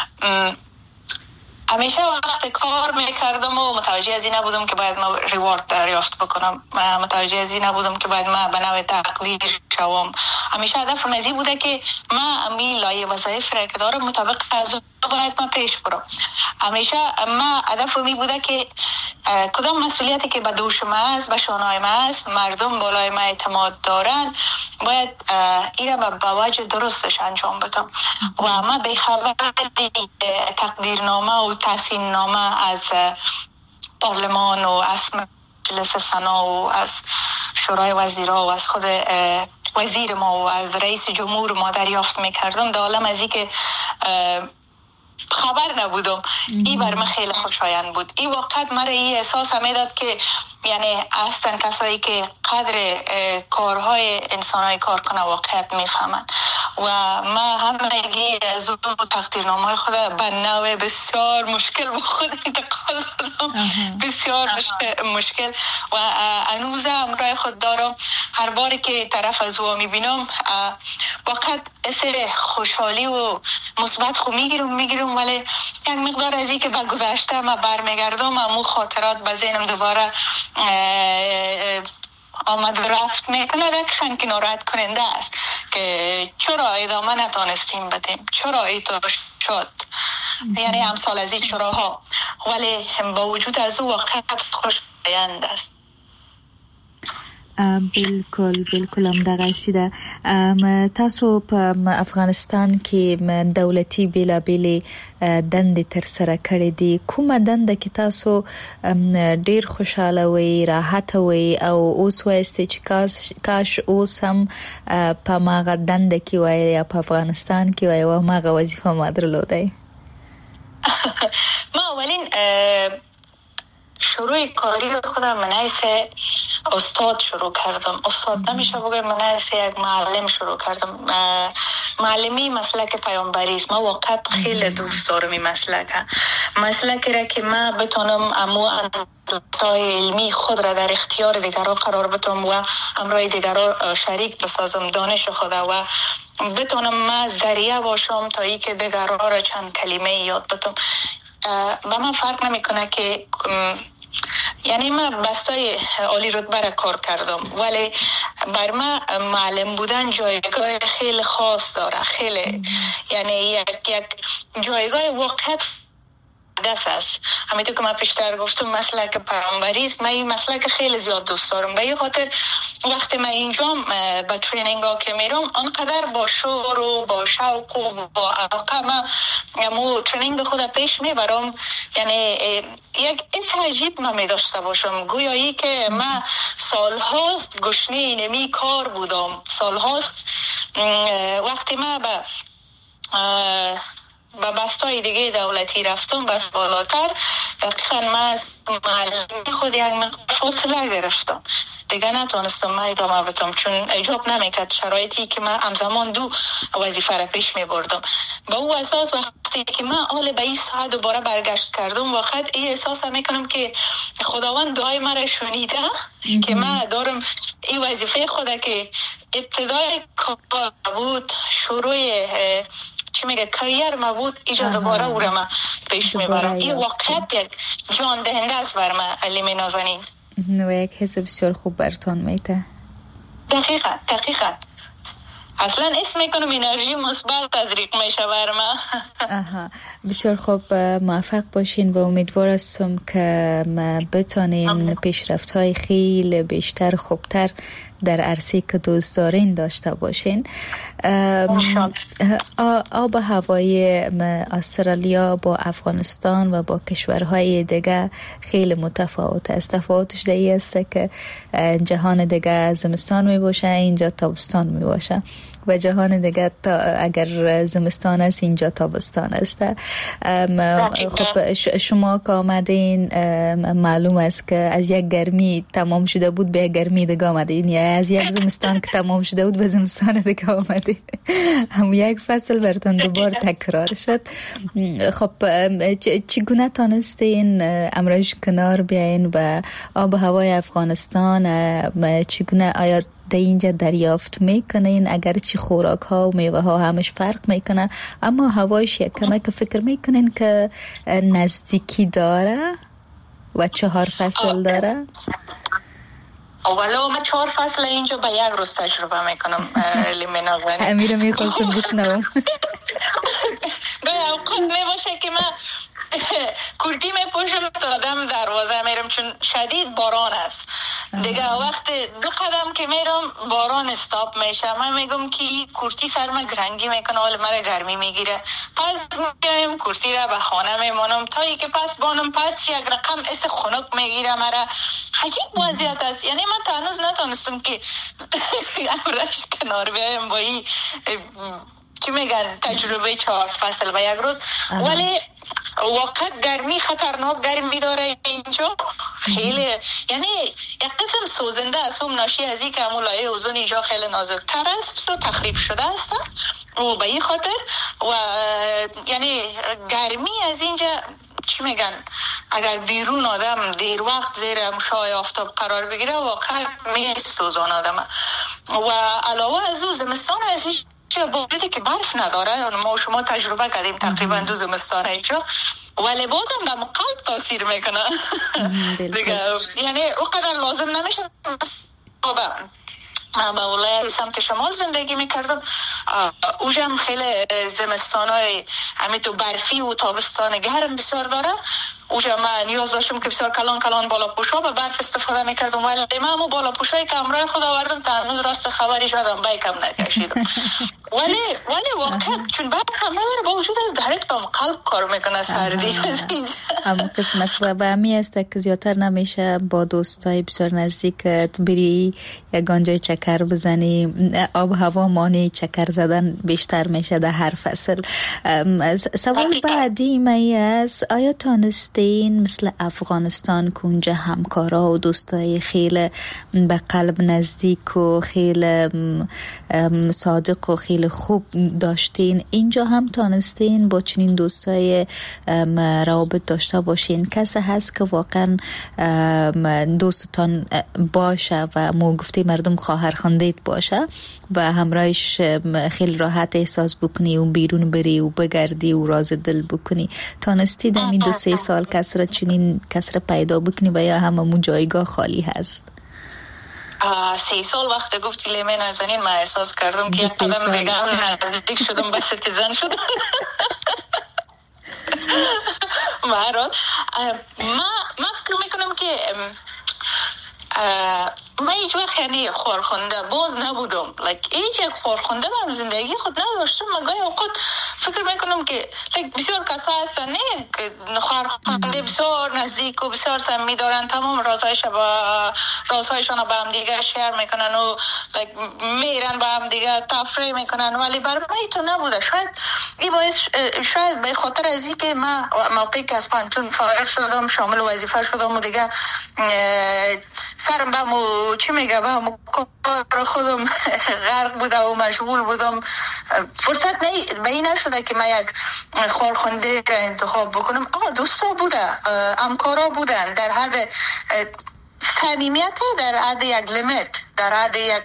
S5: همیشه وقت کار میکردم و متوجه از این نبودم که باید ما ریوارد دریافت بکنم متوجه از این نبودم که باید ما به نوع تقدیر شوم. همیشه هدفم از این بوده که ما امی لایه وظایف را که دارم مطابق از باید ما پیش برم. همیشه ما هدفم این بوده که کدام مسئولیتی که به دوش ما است به شانهای ما است مردم بالای ما اعتماد دارن باید این را به وجه درستش انجام بدم و ما به خبر تقدیرنامه و تحسین نامه از پارلمان و از مجلس سنا و از شورای وزیرا و از خود وزیر ما و از رئیس جمهور ما دریافت میکردم در عالم از این که خبر نبودم این بر من خیلی خوشایند بود. این وقت مرا این احساس میداد که یعنی اصلا کسایی که قدر کارهای انسانهای کار کنه واقعیت میفهمن و ما همگی از اون تقدیرنامه خود به نوع بسیار مشکل با خود انتقال دادم بسیار مشکل و هنوز همراه خود دارم. هر باری که طرف از او میبینم واقعا اصلا خوشحالی و مثبت خو میگیرم میگیرم ولی یک مقدار از این که به گذشته ما برمیگردم امو خاطرات به ذهنم دوباره آمد رفت میکنه دقیقاً که ناراحت کننده است که چرا ادامه نتانستیم بدیم چرا ایتا شد یعنی امثال از این چراها ولی با وجود از او وقت خوشایند است.
S4: بالکل بالکل هم دغه سیده تاسو په افغانستان کې دولتي بیلابېلې دندې تر سره کړې دي کومه دنده کې تاسو ډیر خوشاله وي راحت وي او اوس وایسته چې کاش کاش اوس هم په ماغه دنده کې وای یا په افغانستان کې وای او ماغه وظیفه ما درلودای؟
S5: ما اولین شروع کاری خودم من حیث استاد شروع کردم. استاد نمیشه بگم من حیث یک معلم شروع کردم. معلمی مسلک پیامبری است. ما واقعا خیلی دوست دارم این مسلک. مسلکی را که ما بتونم امو اندوتای علمی خود را در اختیار دیگران قرار بدم و امرای دیگران شریک بسازم دانش خود و بتونم ما ذریعه باشم تا ای که دیگران را چند کلمه یاد بدم. با من فرق نمیکنه که یعنی من بستای عالی رتبه را کار کردم ولی بر من معلم بودن جایگاه خیلی خاص داره خیلی یعنی یک یک جایگاه واقعیت مقدس است. همینطور که من پیشتر گفتم مسلک پیامبری است. من این مسلک خیلی زیاد دوست دارم. به این خاطر وقتی من اینجا به ترینینگ ها که میرم آنقدر با شور و با شوق و با علاقه من مو ترینینگ خود پیش میبرم. یعنی یک حس عجیب من می داشته باشم، گویایی که من سالهاست گشنه اینمی کار بودم. سالهاست وقتی من به به بستای دیگه دولتی رفتم، بس بالاتر، دقیقا من از معلمی خود یک فاصله گرفتم دیگه، نتونستم من ادامه بدم چون اجاب نمیکرد شرایطی که من همزمان دو وظیفه را پیش می بردم. با او اساس وقتی که من حال به این ساعت دوباره برگشت کردم، وقت این احساس میکنم که خداوند دعای مرا شنیده که من دارم این وظیفه خود که ابتدای کار بود، شروع چی میگه کریر ما بود، ایجا دوباره او را من پیش میبرم. این واقعیت یک جان دهنده است بر من علم نازنین
S4: و یک حس بسیار خوب برتون میته.
S5: دقیقا دقیقا اصلا اسم میکنم انرژی مثبت تزریق میشه بر من.
S4: آها بسیار خوب، موفق باشین و امیدوار هستم که بتانین پیشرفت های خیلی بیشتر خوبتر در عرصه که دوست دارین داشته باشین. آب هوای استرالیا با افغانستان و با کشورهای دیگه خیلی متفاوت است. تفاوتش در این است که جهان دیگه زمستان می باشه، اینجا تابستان می باشه و جهان دیگه تا اگر زمستان است اینجا تابستان است. خب شما که آمدین معلوم است که از یک گرمی تمام شده بود به گرمی دیگه آمدین، یا از یک زمستان که تمام شده بود به زمستان دیگه آمدین. هم یک فصل براتون دوباره تکرار شد. خب چگونه تانستین امروز کنار بیاین و آب هوای افغانستان چگونه آیا در اینجا دریافت میکنین؟ اگر چی خوراک ها و میوه ها همش فرق میکنه، اما هوایش یک کمی که فکر میکنین که نزدیکی داره و چهار فصل داره؟
S5: اولا من چهار فصل اینجا به یک روز تجربه میکنم. لیمنا غنی
S4: امیرو میخواستم بشنوم.
S5: به اوقات میباشه که من کورتی میپوشم تا آدم دروازه میرم چون شدید باران است دیگه. وقت دو قدم که میرم باران استاپ میشه، من میگم که کورتی سرم گرنگی میکنه ولی مرا گرمی میگیره، پس میایم کورتی را به خانه میمانم تا ای که پس بانم پس یک رقم اس خنک میگیره مرا. عجیب وضعیت است. یعنی من تا هنوز نتونستم که امرش کنار بیایم با این چی میگن تجربه چهار فصل به یک روز. ولی واقعا گرمی خطرناک گرمی داره اینجا خیلی، یعنی یک قسم سوزنده است. هم ناشی از این که همون لایه اوزون اینجا خیلی نازکتر است و تخریب شده است و به این خاطر و یعنی گرمی از اینجا چی میگن اگر بیرون آدم دیر وقت زیر مشعاع آفتاب قرار بگیره واقعا میسوزان آدم. و علاوه از او زمستان از با وجودی که برف نداره، ما شما تجربه کردیم تقریبا دو زمستان اینجا، ولی بازم به قلب تاثیر میکنه دیگه. یعنی اونقدر لازم نمیشه. من به ولایت سمت شمال زندگی میکردم، اونجا هم خیلی زمستان های همینطور برفی و تابستان گرم بسیار داره. اونجا من نیاز داشتم که بسیار کلان کلان بالا پوشا به برف استفاده میکردم، ولی من همون بالا پوشایی که همراه خود آوردم تا هنوز راست خبریش ازم بیکم نکشیدم. ولی ولی واقعا چون برف هم نداره با وجود از درک به قلب کار میکنه سردی.
S4: اما قسمت و همی است که زیادتر نمیشه با دوستای بسیار نزدیکت بری یگان جای چکر بزنی. آب هوا مانع چکر زدن بیشتر میشه در هر فصل. سوال بعدی می است آیا تانستی این مثل افغانستان که اونجا همکارا و دوستای خیلی به قلب نزدیک و خیلی صادق و خیلی خوب داشتین، اینجا هم تانستین با چنین دوستای روابط داشته باشین؟ کسی هست که واقعا دوستتان باشه و مو گفته مردم خواهر خاندیت باشه و همراهش خیلی راحت احساس بکنی و بیرون بری و بگردی و راز دل بکنی؟ تانستی در این دو سه سال کسر چنین کسر پیدا بکنی و یا هممون جایگاه خالی هست؟
S5: سه سال وقت گفتی لیمه نازنین من احساس کردم که قدم بگم نزدیک شدم به ستیزن شدم. برحال ما ما فکر میکنم که من هیچ وقت یعنی خورخونده باز نبودم، like هیچ یک خورخونده من زندگی خود نداشتم. من گاهی اوقات فکر میکنم که like بسیار کسا هستن نه خورخونده بسیار نزدیک و بسیار صمیمی دارن، تمام رازهایش با رازهایشان با هم دیگه شیر میکنن و like میرن با هم دیگه تفریح میکنن، ولی برای من تو نبوده. شاید این باعث شاید به خاطر از این که من موقعی که از پانتون فارغ شدم شامل وظیفه شدم و دیگه سرم به مو چی میگه به مو کار خودم غرق بوده و مشغول بودم، فرصت نه به این نشده که من یک خورخنده را انتخاب بکنم. آقا دوستا بوده، همکارا بودن در حد صمیمیت، در حد یک لیمیت، در حد یک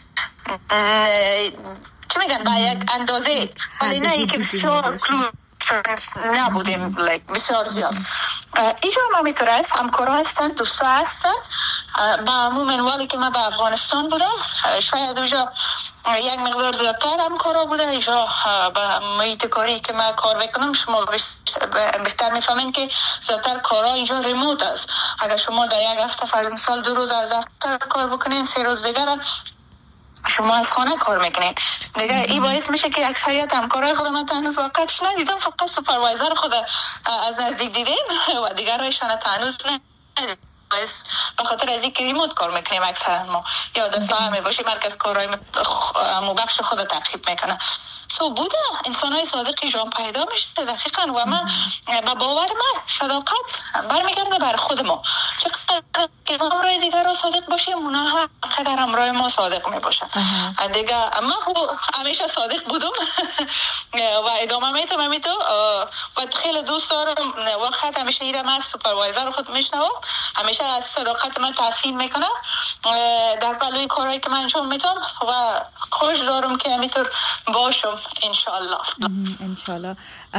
S5: چی میگن با یک اندازه، ولی نه ای که بسیار کلوز نبودیم like بسیار زیاد. اینجا ما میتونه است همکارا هستن، دوستا هستن. با عموم ولی که من به افغانستان بودم شاید اونجا یک مقدار زیادتر همکارا بوده. اینجا به محیط کاری که من کار بکنم شما بهتر میفهمین که زیادتر کارا اینجا ریموت است. اگر شما در یک هفته فرض مثال دو روز از هفته کار بکنین، سه روز دیگر شما از خانه کار میکنین دیگه. این باعث میشه که اکثریت همکارای خود من هنوز واقعش ندیدم، فقط سوپروایزر خود از نزدیک دیدیم و دیگرایشان هنوز ندیدم. باعث به خاطر از اینکه ریموت کار میکنیم اکثرا ما یا دستا می باشیم مرکز کارهای مو بخش خود تعقیب میکنه. سو بوده انسانای صادقی جان پیدا میشه دقیقاً و من با باور من صداقت برمیگرده بر خود ما. چقدر که همراه دیگر را صادق باشیم اونا قدر همراه ما صادق میباشن دیگه. اما همیشه صادق بودم و ادامه میتونم همیتو و خیلی دوست دارم وقت همیشه ایره من سوپروایزر خود میشنوم، همیشه از صداقت من تحسین میکنه در پلوی کارهایی که من انجام میتونم و خوش دارم که همیطور باشم انشالله.
S4: انشالله.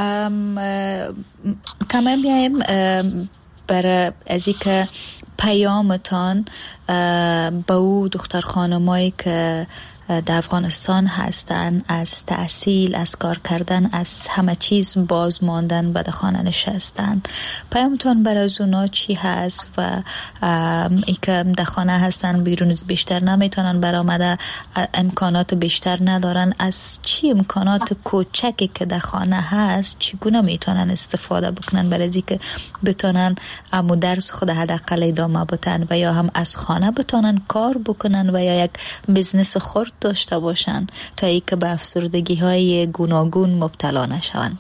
S4: کامل بیایم برای از اینکه پیامتان به او دختر خانمایی که در افغانستان هستن از تحصیل، از کار کردن، از همه چیز باز ماندن و در خانه نشستن، پیامتان برای از اونا چی هست؟ و ای که در خانه هستن بیرون بیشتر نمیتونن برآمده، امکانات بیشتر ندارن، از چی امکانات کوچکی که در خانه هست چگونه میتونن استفاده بکنن برای از اینکه بتونن امو درس خود حداقل ادامه بدن و یا هم از خانه بتونن کار بکنن و یا یک بزنس خرد داشته باشن تا ای که به افسردگی های گوناگون مبتلا نشون.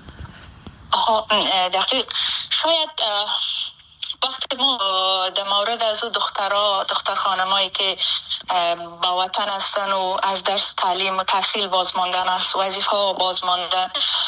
S5: دقیق. شاید وقتی ما در مورد از دخترها دختر خانمایی که با وطن هستن و از درس تعلیم و تحصیل بازماندن است، وظیفه ها بازماندن،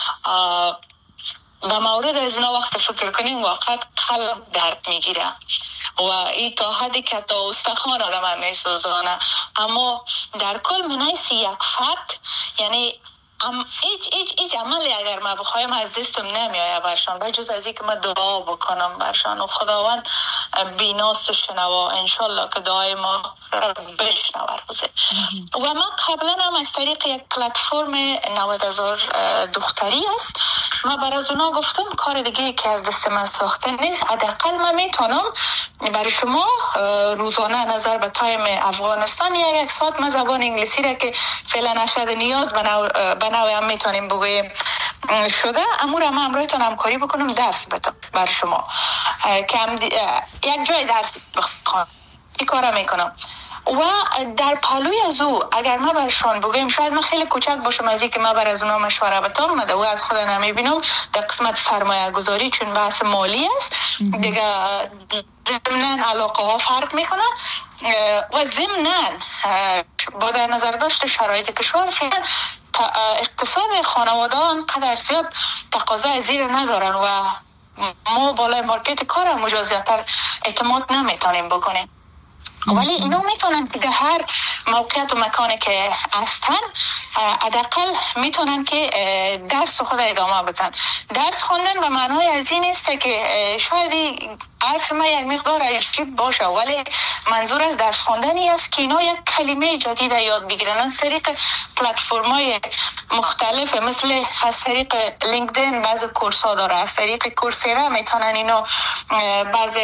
S5: به مورد از اینا وقت فکر کنیم واقعا قلب درد میگیره و این تا حدی که تا استخوان آدم هم میسوزانه. اما در کل منایسی یک فرد یعنی ام هیچ هیچ هیچ عملی اگر ما بخوایم از دستم نمیآید برشان بجز از اینکه ما دعا بکنم برشان و خداوند بیناست و شنوا انشالله که دعای ما بشنوه روزه. و من قبلا هم از طریق یک پلتفرم نود هزار دختری است ما برای اونا گفتم کار دیگه که از دست من ساخته نیست، حداقل من میتونم برای شما روزانه نظر به تایم افغانستان یا یک ساعت ما زبان انگلیسی را که فعلا نشده نیاز به نوع هم میتونیم بگوییم شده امور هم همراهتان همکاری بکنم درس بدم بر شما که هم یک جای درس بخوام این کار میکنم. و در پلوی از او اگر ما برشان بگویم شاید من خیلی کوچک باشم از این که ما بر از اونا مشوره بدم، من دو از خود نمیبینم در قسمت سرمایه گذاری چون بحث مالی است دیگه ضمناً علاقه ها فرق میکنه و ضمناً با در نظر داشت شرایط کشور فعلا اقتصاد خانواده انقدر زیاد تقاضای زیر ندارن و ما بالای مارکت کار هم مجازیتر اعتماد نمیتونیم بکنیم. ولی اینا میتونن که در هر موقعیت و مکانی که هستن حداقل میتونن که درس خود ادامه بدن. درس خوندن به معنای از این است که شاید حرف ما یک مقدار عجیب باشه، ولی منظور از درس خوندنی است که اینا یک کلمه جدید یاد بگیرن از طریق پلتفرم‌های مختلف، مثل از طریق لینکدین بعض کورس ها داره، از طریق کورسیرا میتونن اینا بعض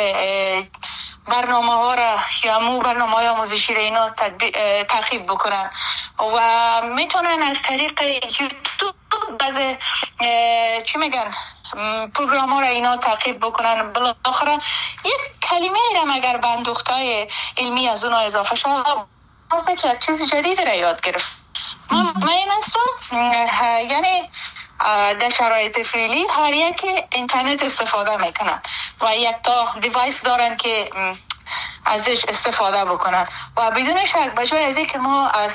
S5: برنامه ها را یا مو برنامه های آموزشی را اینا تعقیب بکنن و میتونن از طریق یوتیوب بعض چی میگن پروگرام ها را اینا تعقیب بکنن. بالاخره یک کلمه را مگر به اندوختای علمی از اونها اضافه شد واسه که چیز جدید را یاد گرفت. من این هستم یعنی در شرایط فعلی هر یک اینترنت استفاده میکنن و یک تا دیوایس دارن که ازش استفاده بکنن و بدون شک بجای از اینکه ما از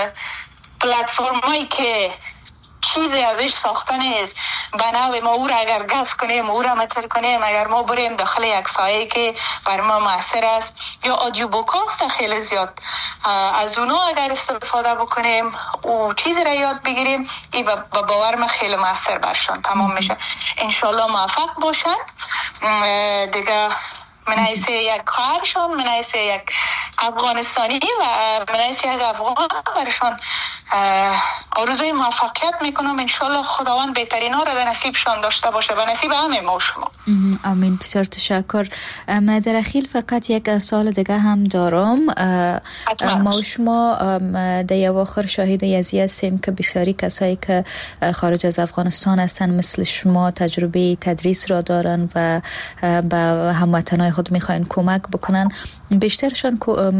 S5: پلتفرمایی که چیزی ازش ساخته نیست به نوع ما او را اگر گز کنیم او را متر کنیم، اگر ما بریم داخل یک سایه که بر ما مؤثر است یا آدیو بوکاست خیلی زیاد از اونا اگر استفاده بکنیم و چیزی را یاد بگیریم، این با باور ما خیلی مؤثر برشان تمام میشه. انشالله موفق باشن دیگه. من حیث یک خواهرشان، من حیث یک افغانستانی و من حیث یک افغان برشان آرزوی موفقیت میکنم. انشالله خداوند بهترین ها را در نصیبشان داشته باشه و نصیب همه ما شما.
S4: آمین. بسیار تشکر. ما در اخیر فقط یک سال دیگه هم دارم. ما و شما در اواخر شاهد یزی هستیم که بسیاری کسایی که خارج از افغانستان هستن مثل شما تجربه تدریس را دارن و به هموطنای خود میخواین کمک بکنن. بیشترشان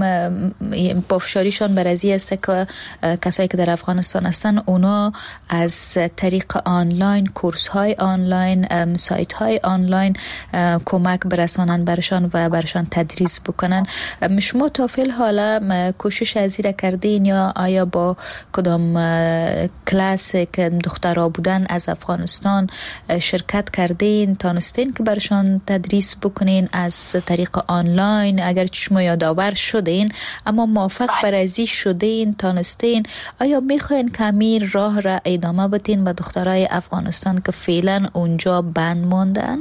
S4: پافشاریشان بر ازی است که کسایی که در افغانستان هستن اونا از طریق آنلاین، کورس های آنلاین، سایت های آنلاین کمک برسانن برشان و برشان تدریس بکنن. شما تا فعل حالا کوشش ازی را کردین یا آیا با کدام کلاس که دخترها بودن از افغانستان شرکت کردین، تانستین که برشان تدریس بکنین از طریق آنلاین؟ اگر شما یادآور شدین اما موافق بر ازی شدین، تانستین، آیا میخواین کمی راه را ادامه بدین به دخترای افغانستان که فعلا اونجا بند ماندن؟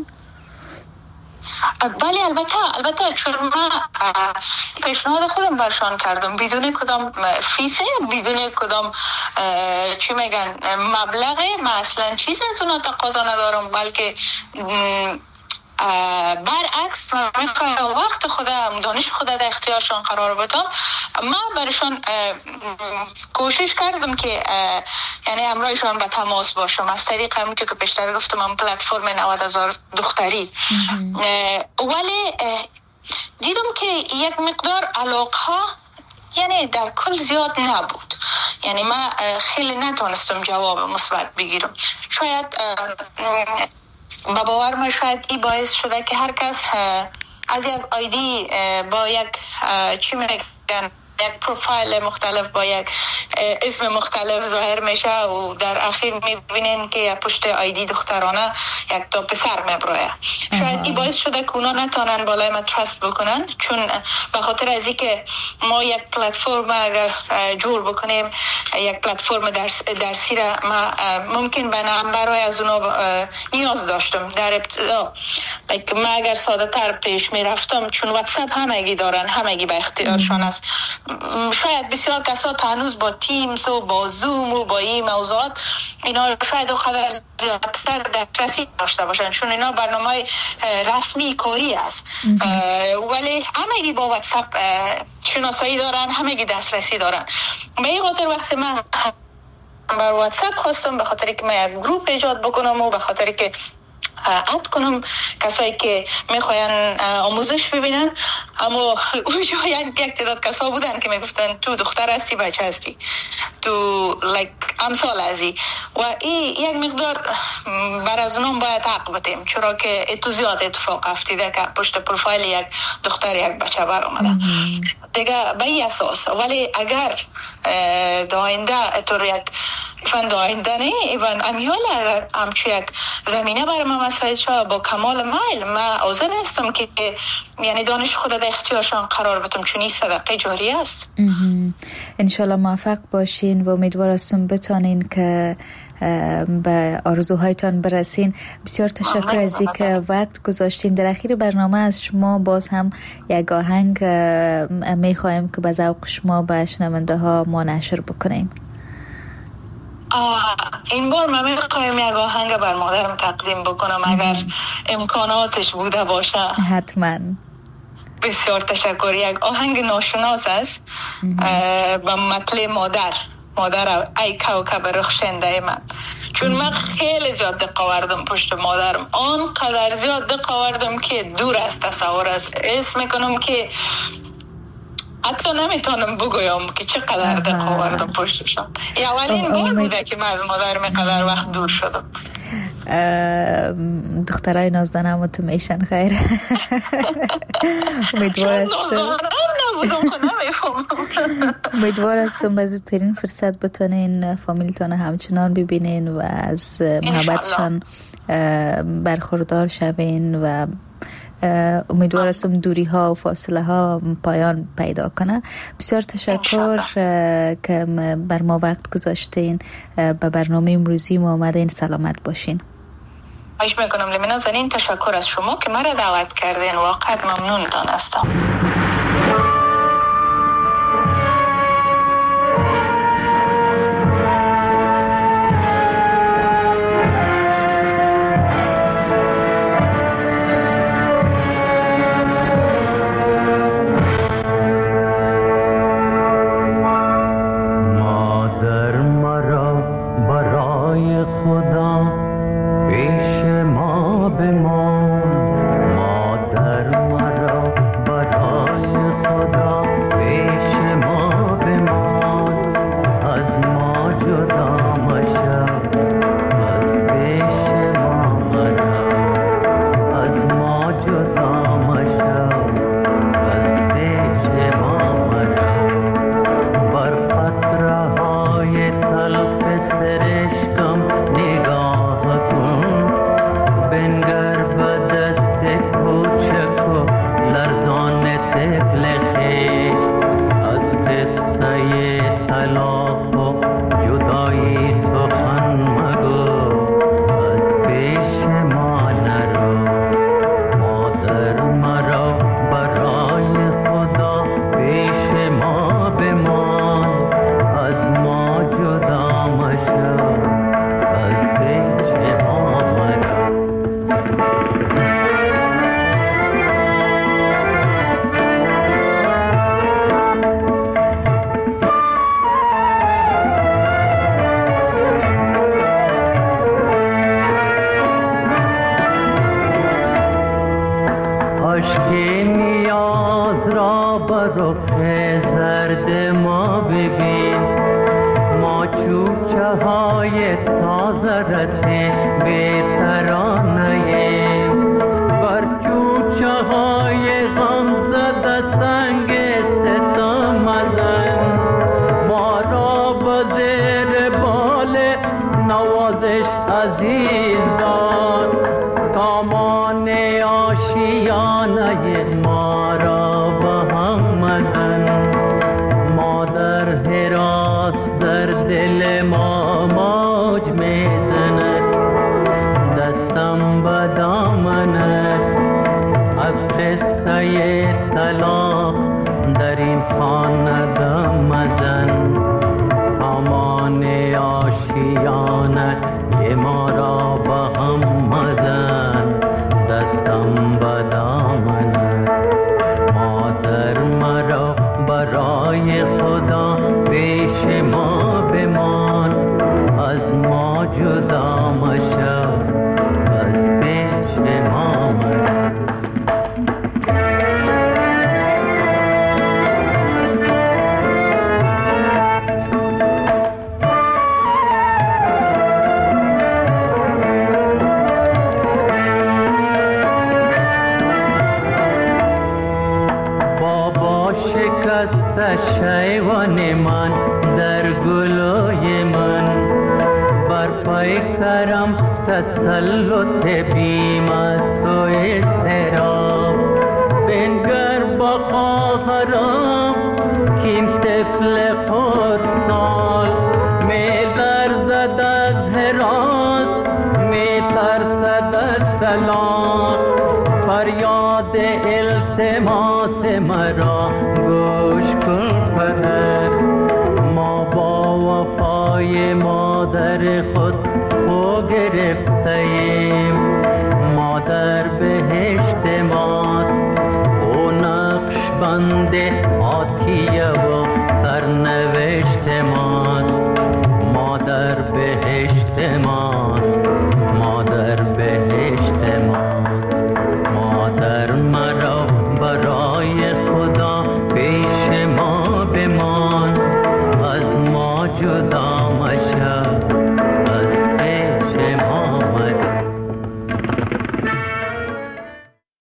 S5: بله البته البته چون من پیشنهاد خودم برشان کردم بدون کدام فیسه، بدون کدام چی میگن مبلغه، من اصلا چیز از اونا تقاضا ندارم، بلکه برعکس من میخوایم وقت خودم، دانش خودم در اختیارشان قرار بدم. من برشان کوشش کردم که یعنی امرایشان به تماس باشم از طریق همون که پیشتر گفتم من پلتفرم نود هزار دختری. ولی دیدم که یک مقدار علاقه یعنی در کل زیاد نبود، یعنی من خیلی نتونستم جواب مثبت بگیرم. شاید با باور ما شاید این باعث شده که هر کس از یک آیدی با یک چی میگن یک پروفایل مختلف با یک اسم مختلف ظاهر میشه و در اخیر میبینیم که پشت آیدی دخترانه یک تا پسر میبروه. شاید این باعث شده که اونا نتونن بالای ما ترست بکنن، چون به خاطر از اینکه ما یک پلتفرم اگر جور بکنیم، یک پلتفرم درس درسی را ما ممکن به نمبرهای از اونا نیاز داشتم در ابتدا. ما اگر ساده تر پیش میرفتم، چون واتساپ همگی دارن، همگی به اختیارشان است. شاید بسیار کسا تا هنوز با تیمز و با زوم و با این موضوعات اینا شاید خیلی زیادتر دسترسی داشته باشن، چون اینا برنامه رسمی کاری است. ولی همگی با واتساپ شناسایی دارن، همگی دسترسی دارن. به این خاطر وقتی من بر واتساپ خواستم به خاطر که من یک گروپ ایجاد بکنم و به خاطر که اد کنم کسایی که میخواین آموزش ببینن، اما اونجا یک تعداد کسا بودن که میگفتن تو دختر هستی، بچه هستی، تو لایک امثال ازی و این یک مقدار بر از اونم باید حق بتیم، چرا که اتو زیاد اتفاق افتیده که پشت پروفایل یک دختر یک بچه بر آمده دیگه به این اساس. ولی اگر در آینده اتور یک ایوان داینده نه ایوان امیال اگر همچو یک زمینه برای ما مساعد شد با کمال میل ما حاضر هستم که یعنی دانش خود در اختیارشان قرار بدم، چون این صدقه جاری است.
S4: انشالله موفق باشین و امیدوار هستم بتانین که به آرزوهایتان برسین. بسیار تشکر از اینکه وقت گذاشتین. در اخیر برنامه از شما باز هم یک آهنگ میخوایم که به ذوق شما به شنونده ها ما نشر بکنیم.
S5: آه این بار من میخوایم یک آهنگ بر مادرم تقدیم بکنم اگر امکاناتش بوده باشه.
S4: حتما.
S5: بسیار تشکر. یک آهنگ ناشناس است با مطلع مادر مادر ای کوکب رخشنده من، چون من خیلی زیاد دقت آوردم پشت مادرم، آنقدر زیاد دقت آوردم که دور از تصور است. حس میکنم که حتی نمیتونم بگویم که چقدر دقت آوردم پشتشم. اولین بار بوده که من از مادرم اینقدر وقت دور شدم.
S4: دخترای نازدانم تو میشن خیر. امیدوار هستم امیدوار هستم به زودترین فرصت بتونین فامیلتان همچنان ببینین و از محبتشان برخوردار شوین و امیدوار هستم دوری ها و فاصله ها پایان پیدا کنه. بسیار تشکر که بر ما وقت گذاشتین. به برنامه امروزی ما آمدین. سلامت باشین.
S5: خواهش میکنم لیمنا زنین. تشکر از شما که مرا دعوت کردین، واقعا ممنون دانستم.
S7: شیوان من در گلوی من تسلط بیم از تو استراب بنگر با خواهرم که این طفل خودسال می لرزد از حراس می ترسد از سلام فریاد التماس مرا گوش کن پدر ما با وفای مادر خود خو گرفتیم مادر بهشت ماست او نقش بند آتیه و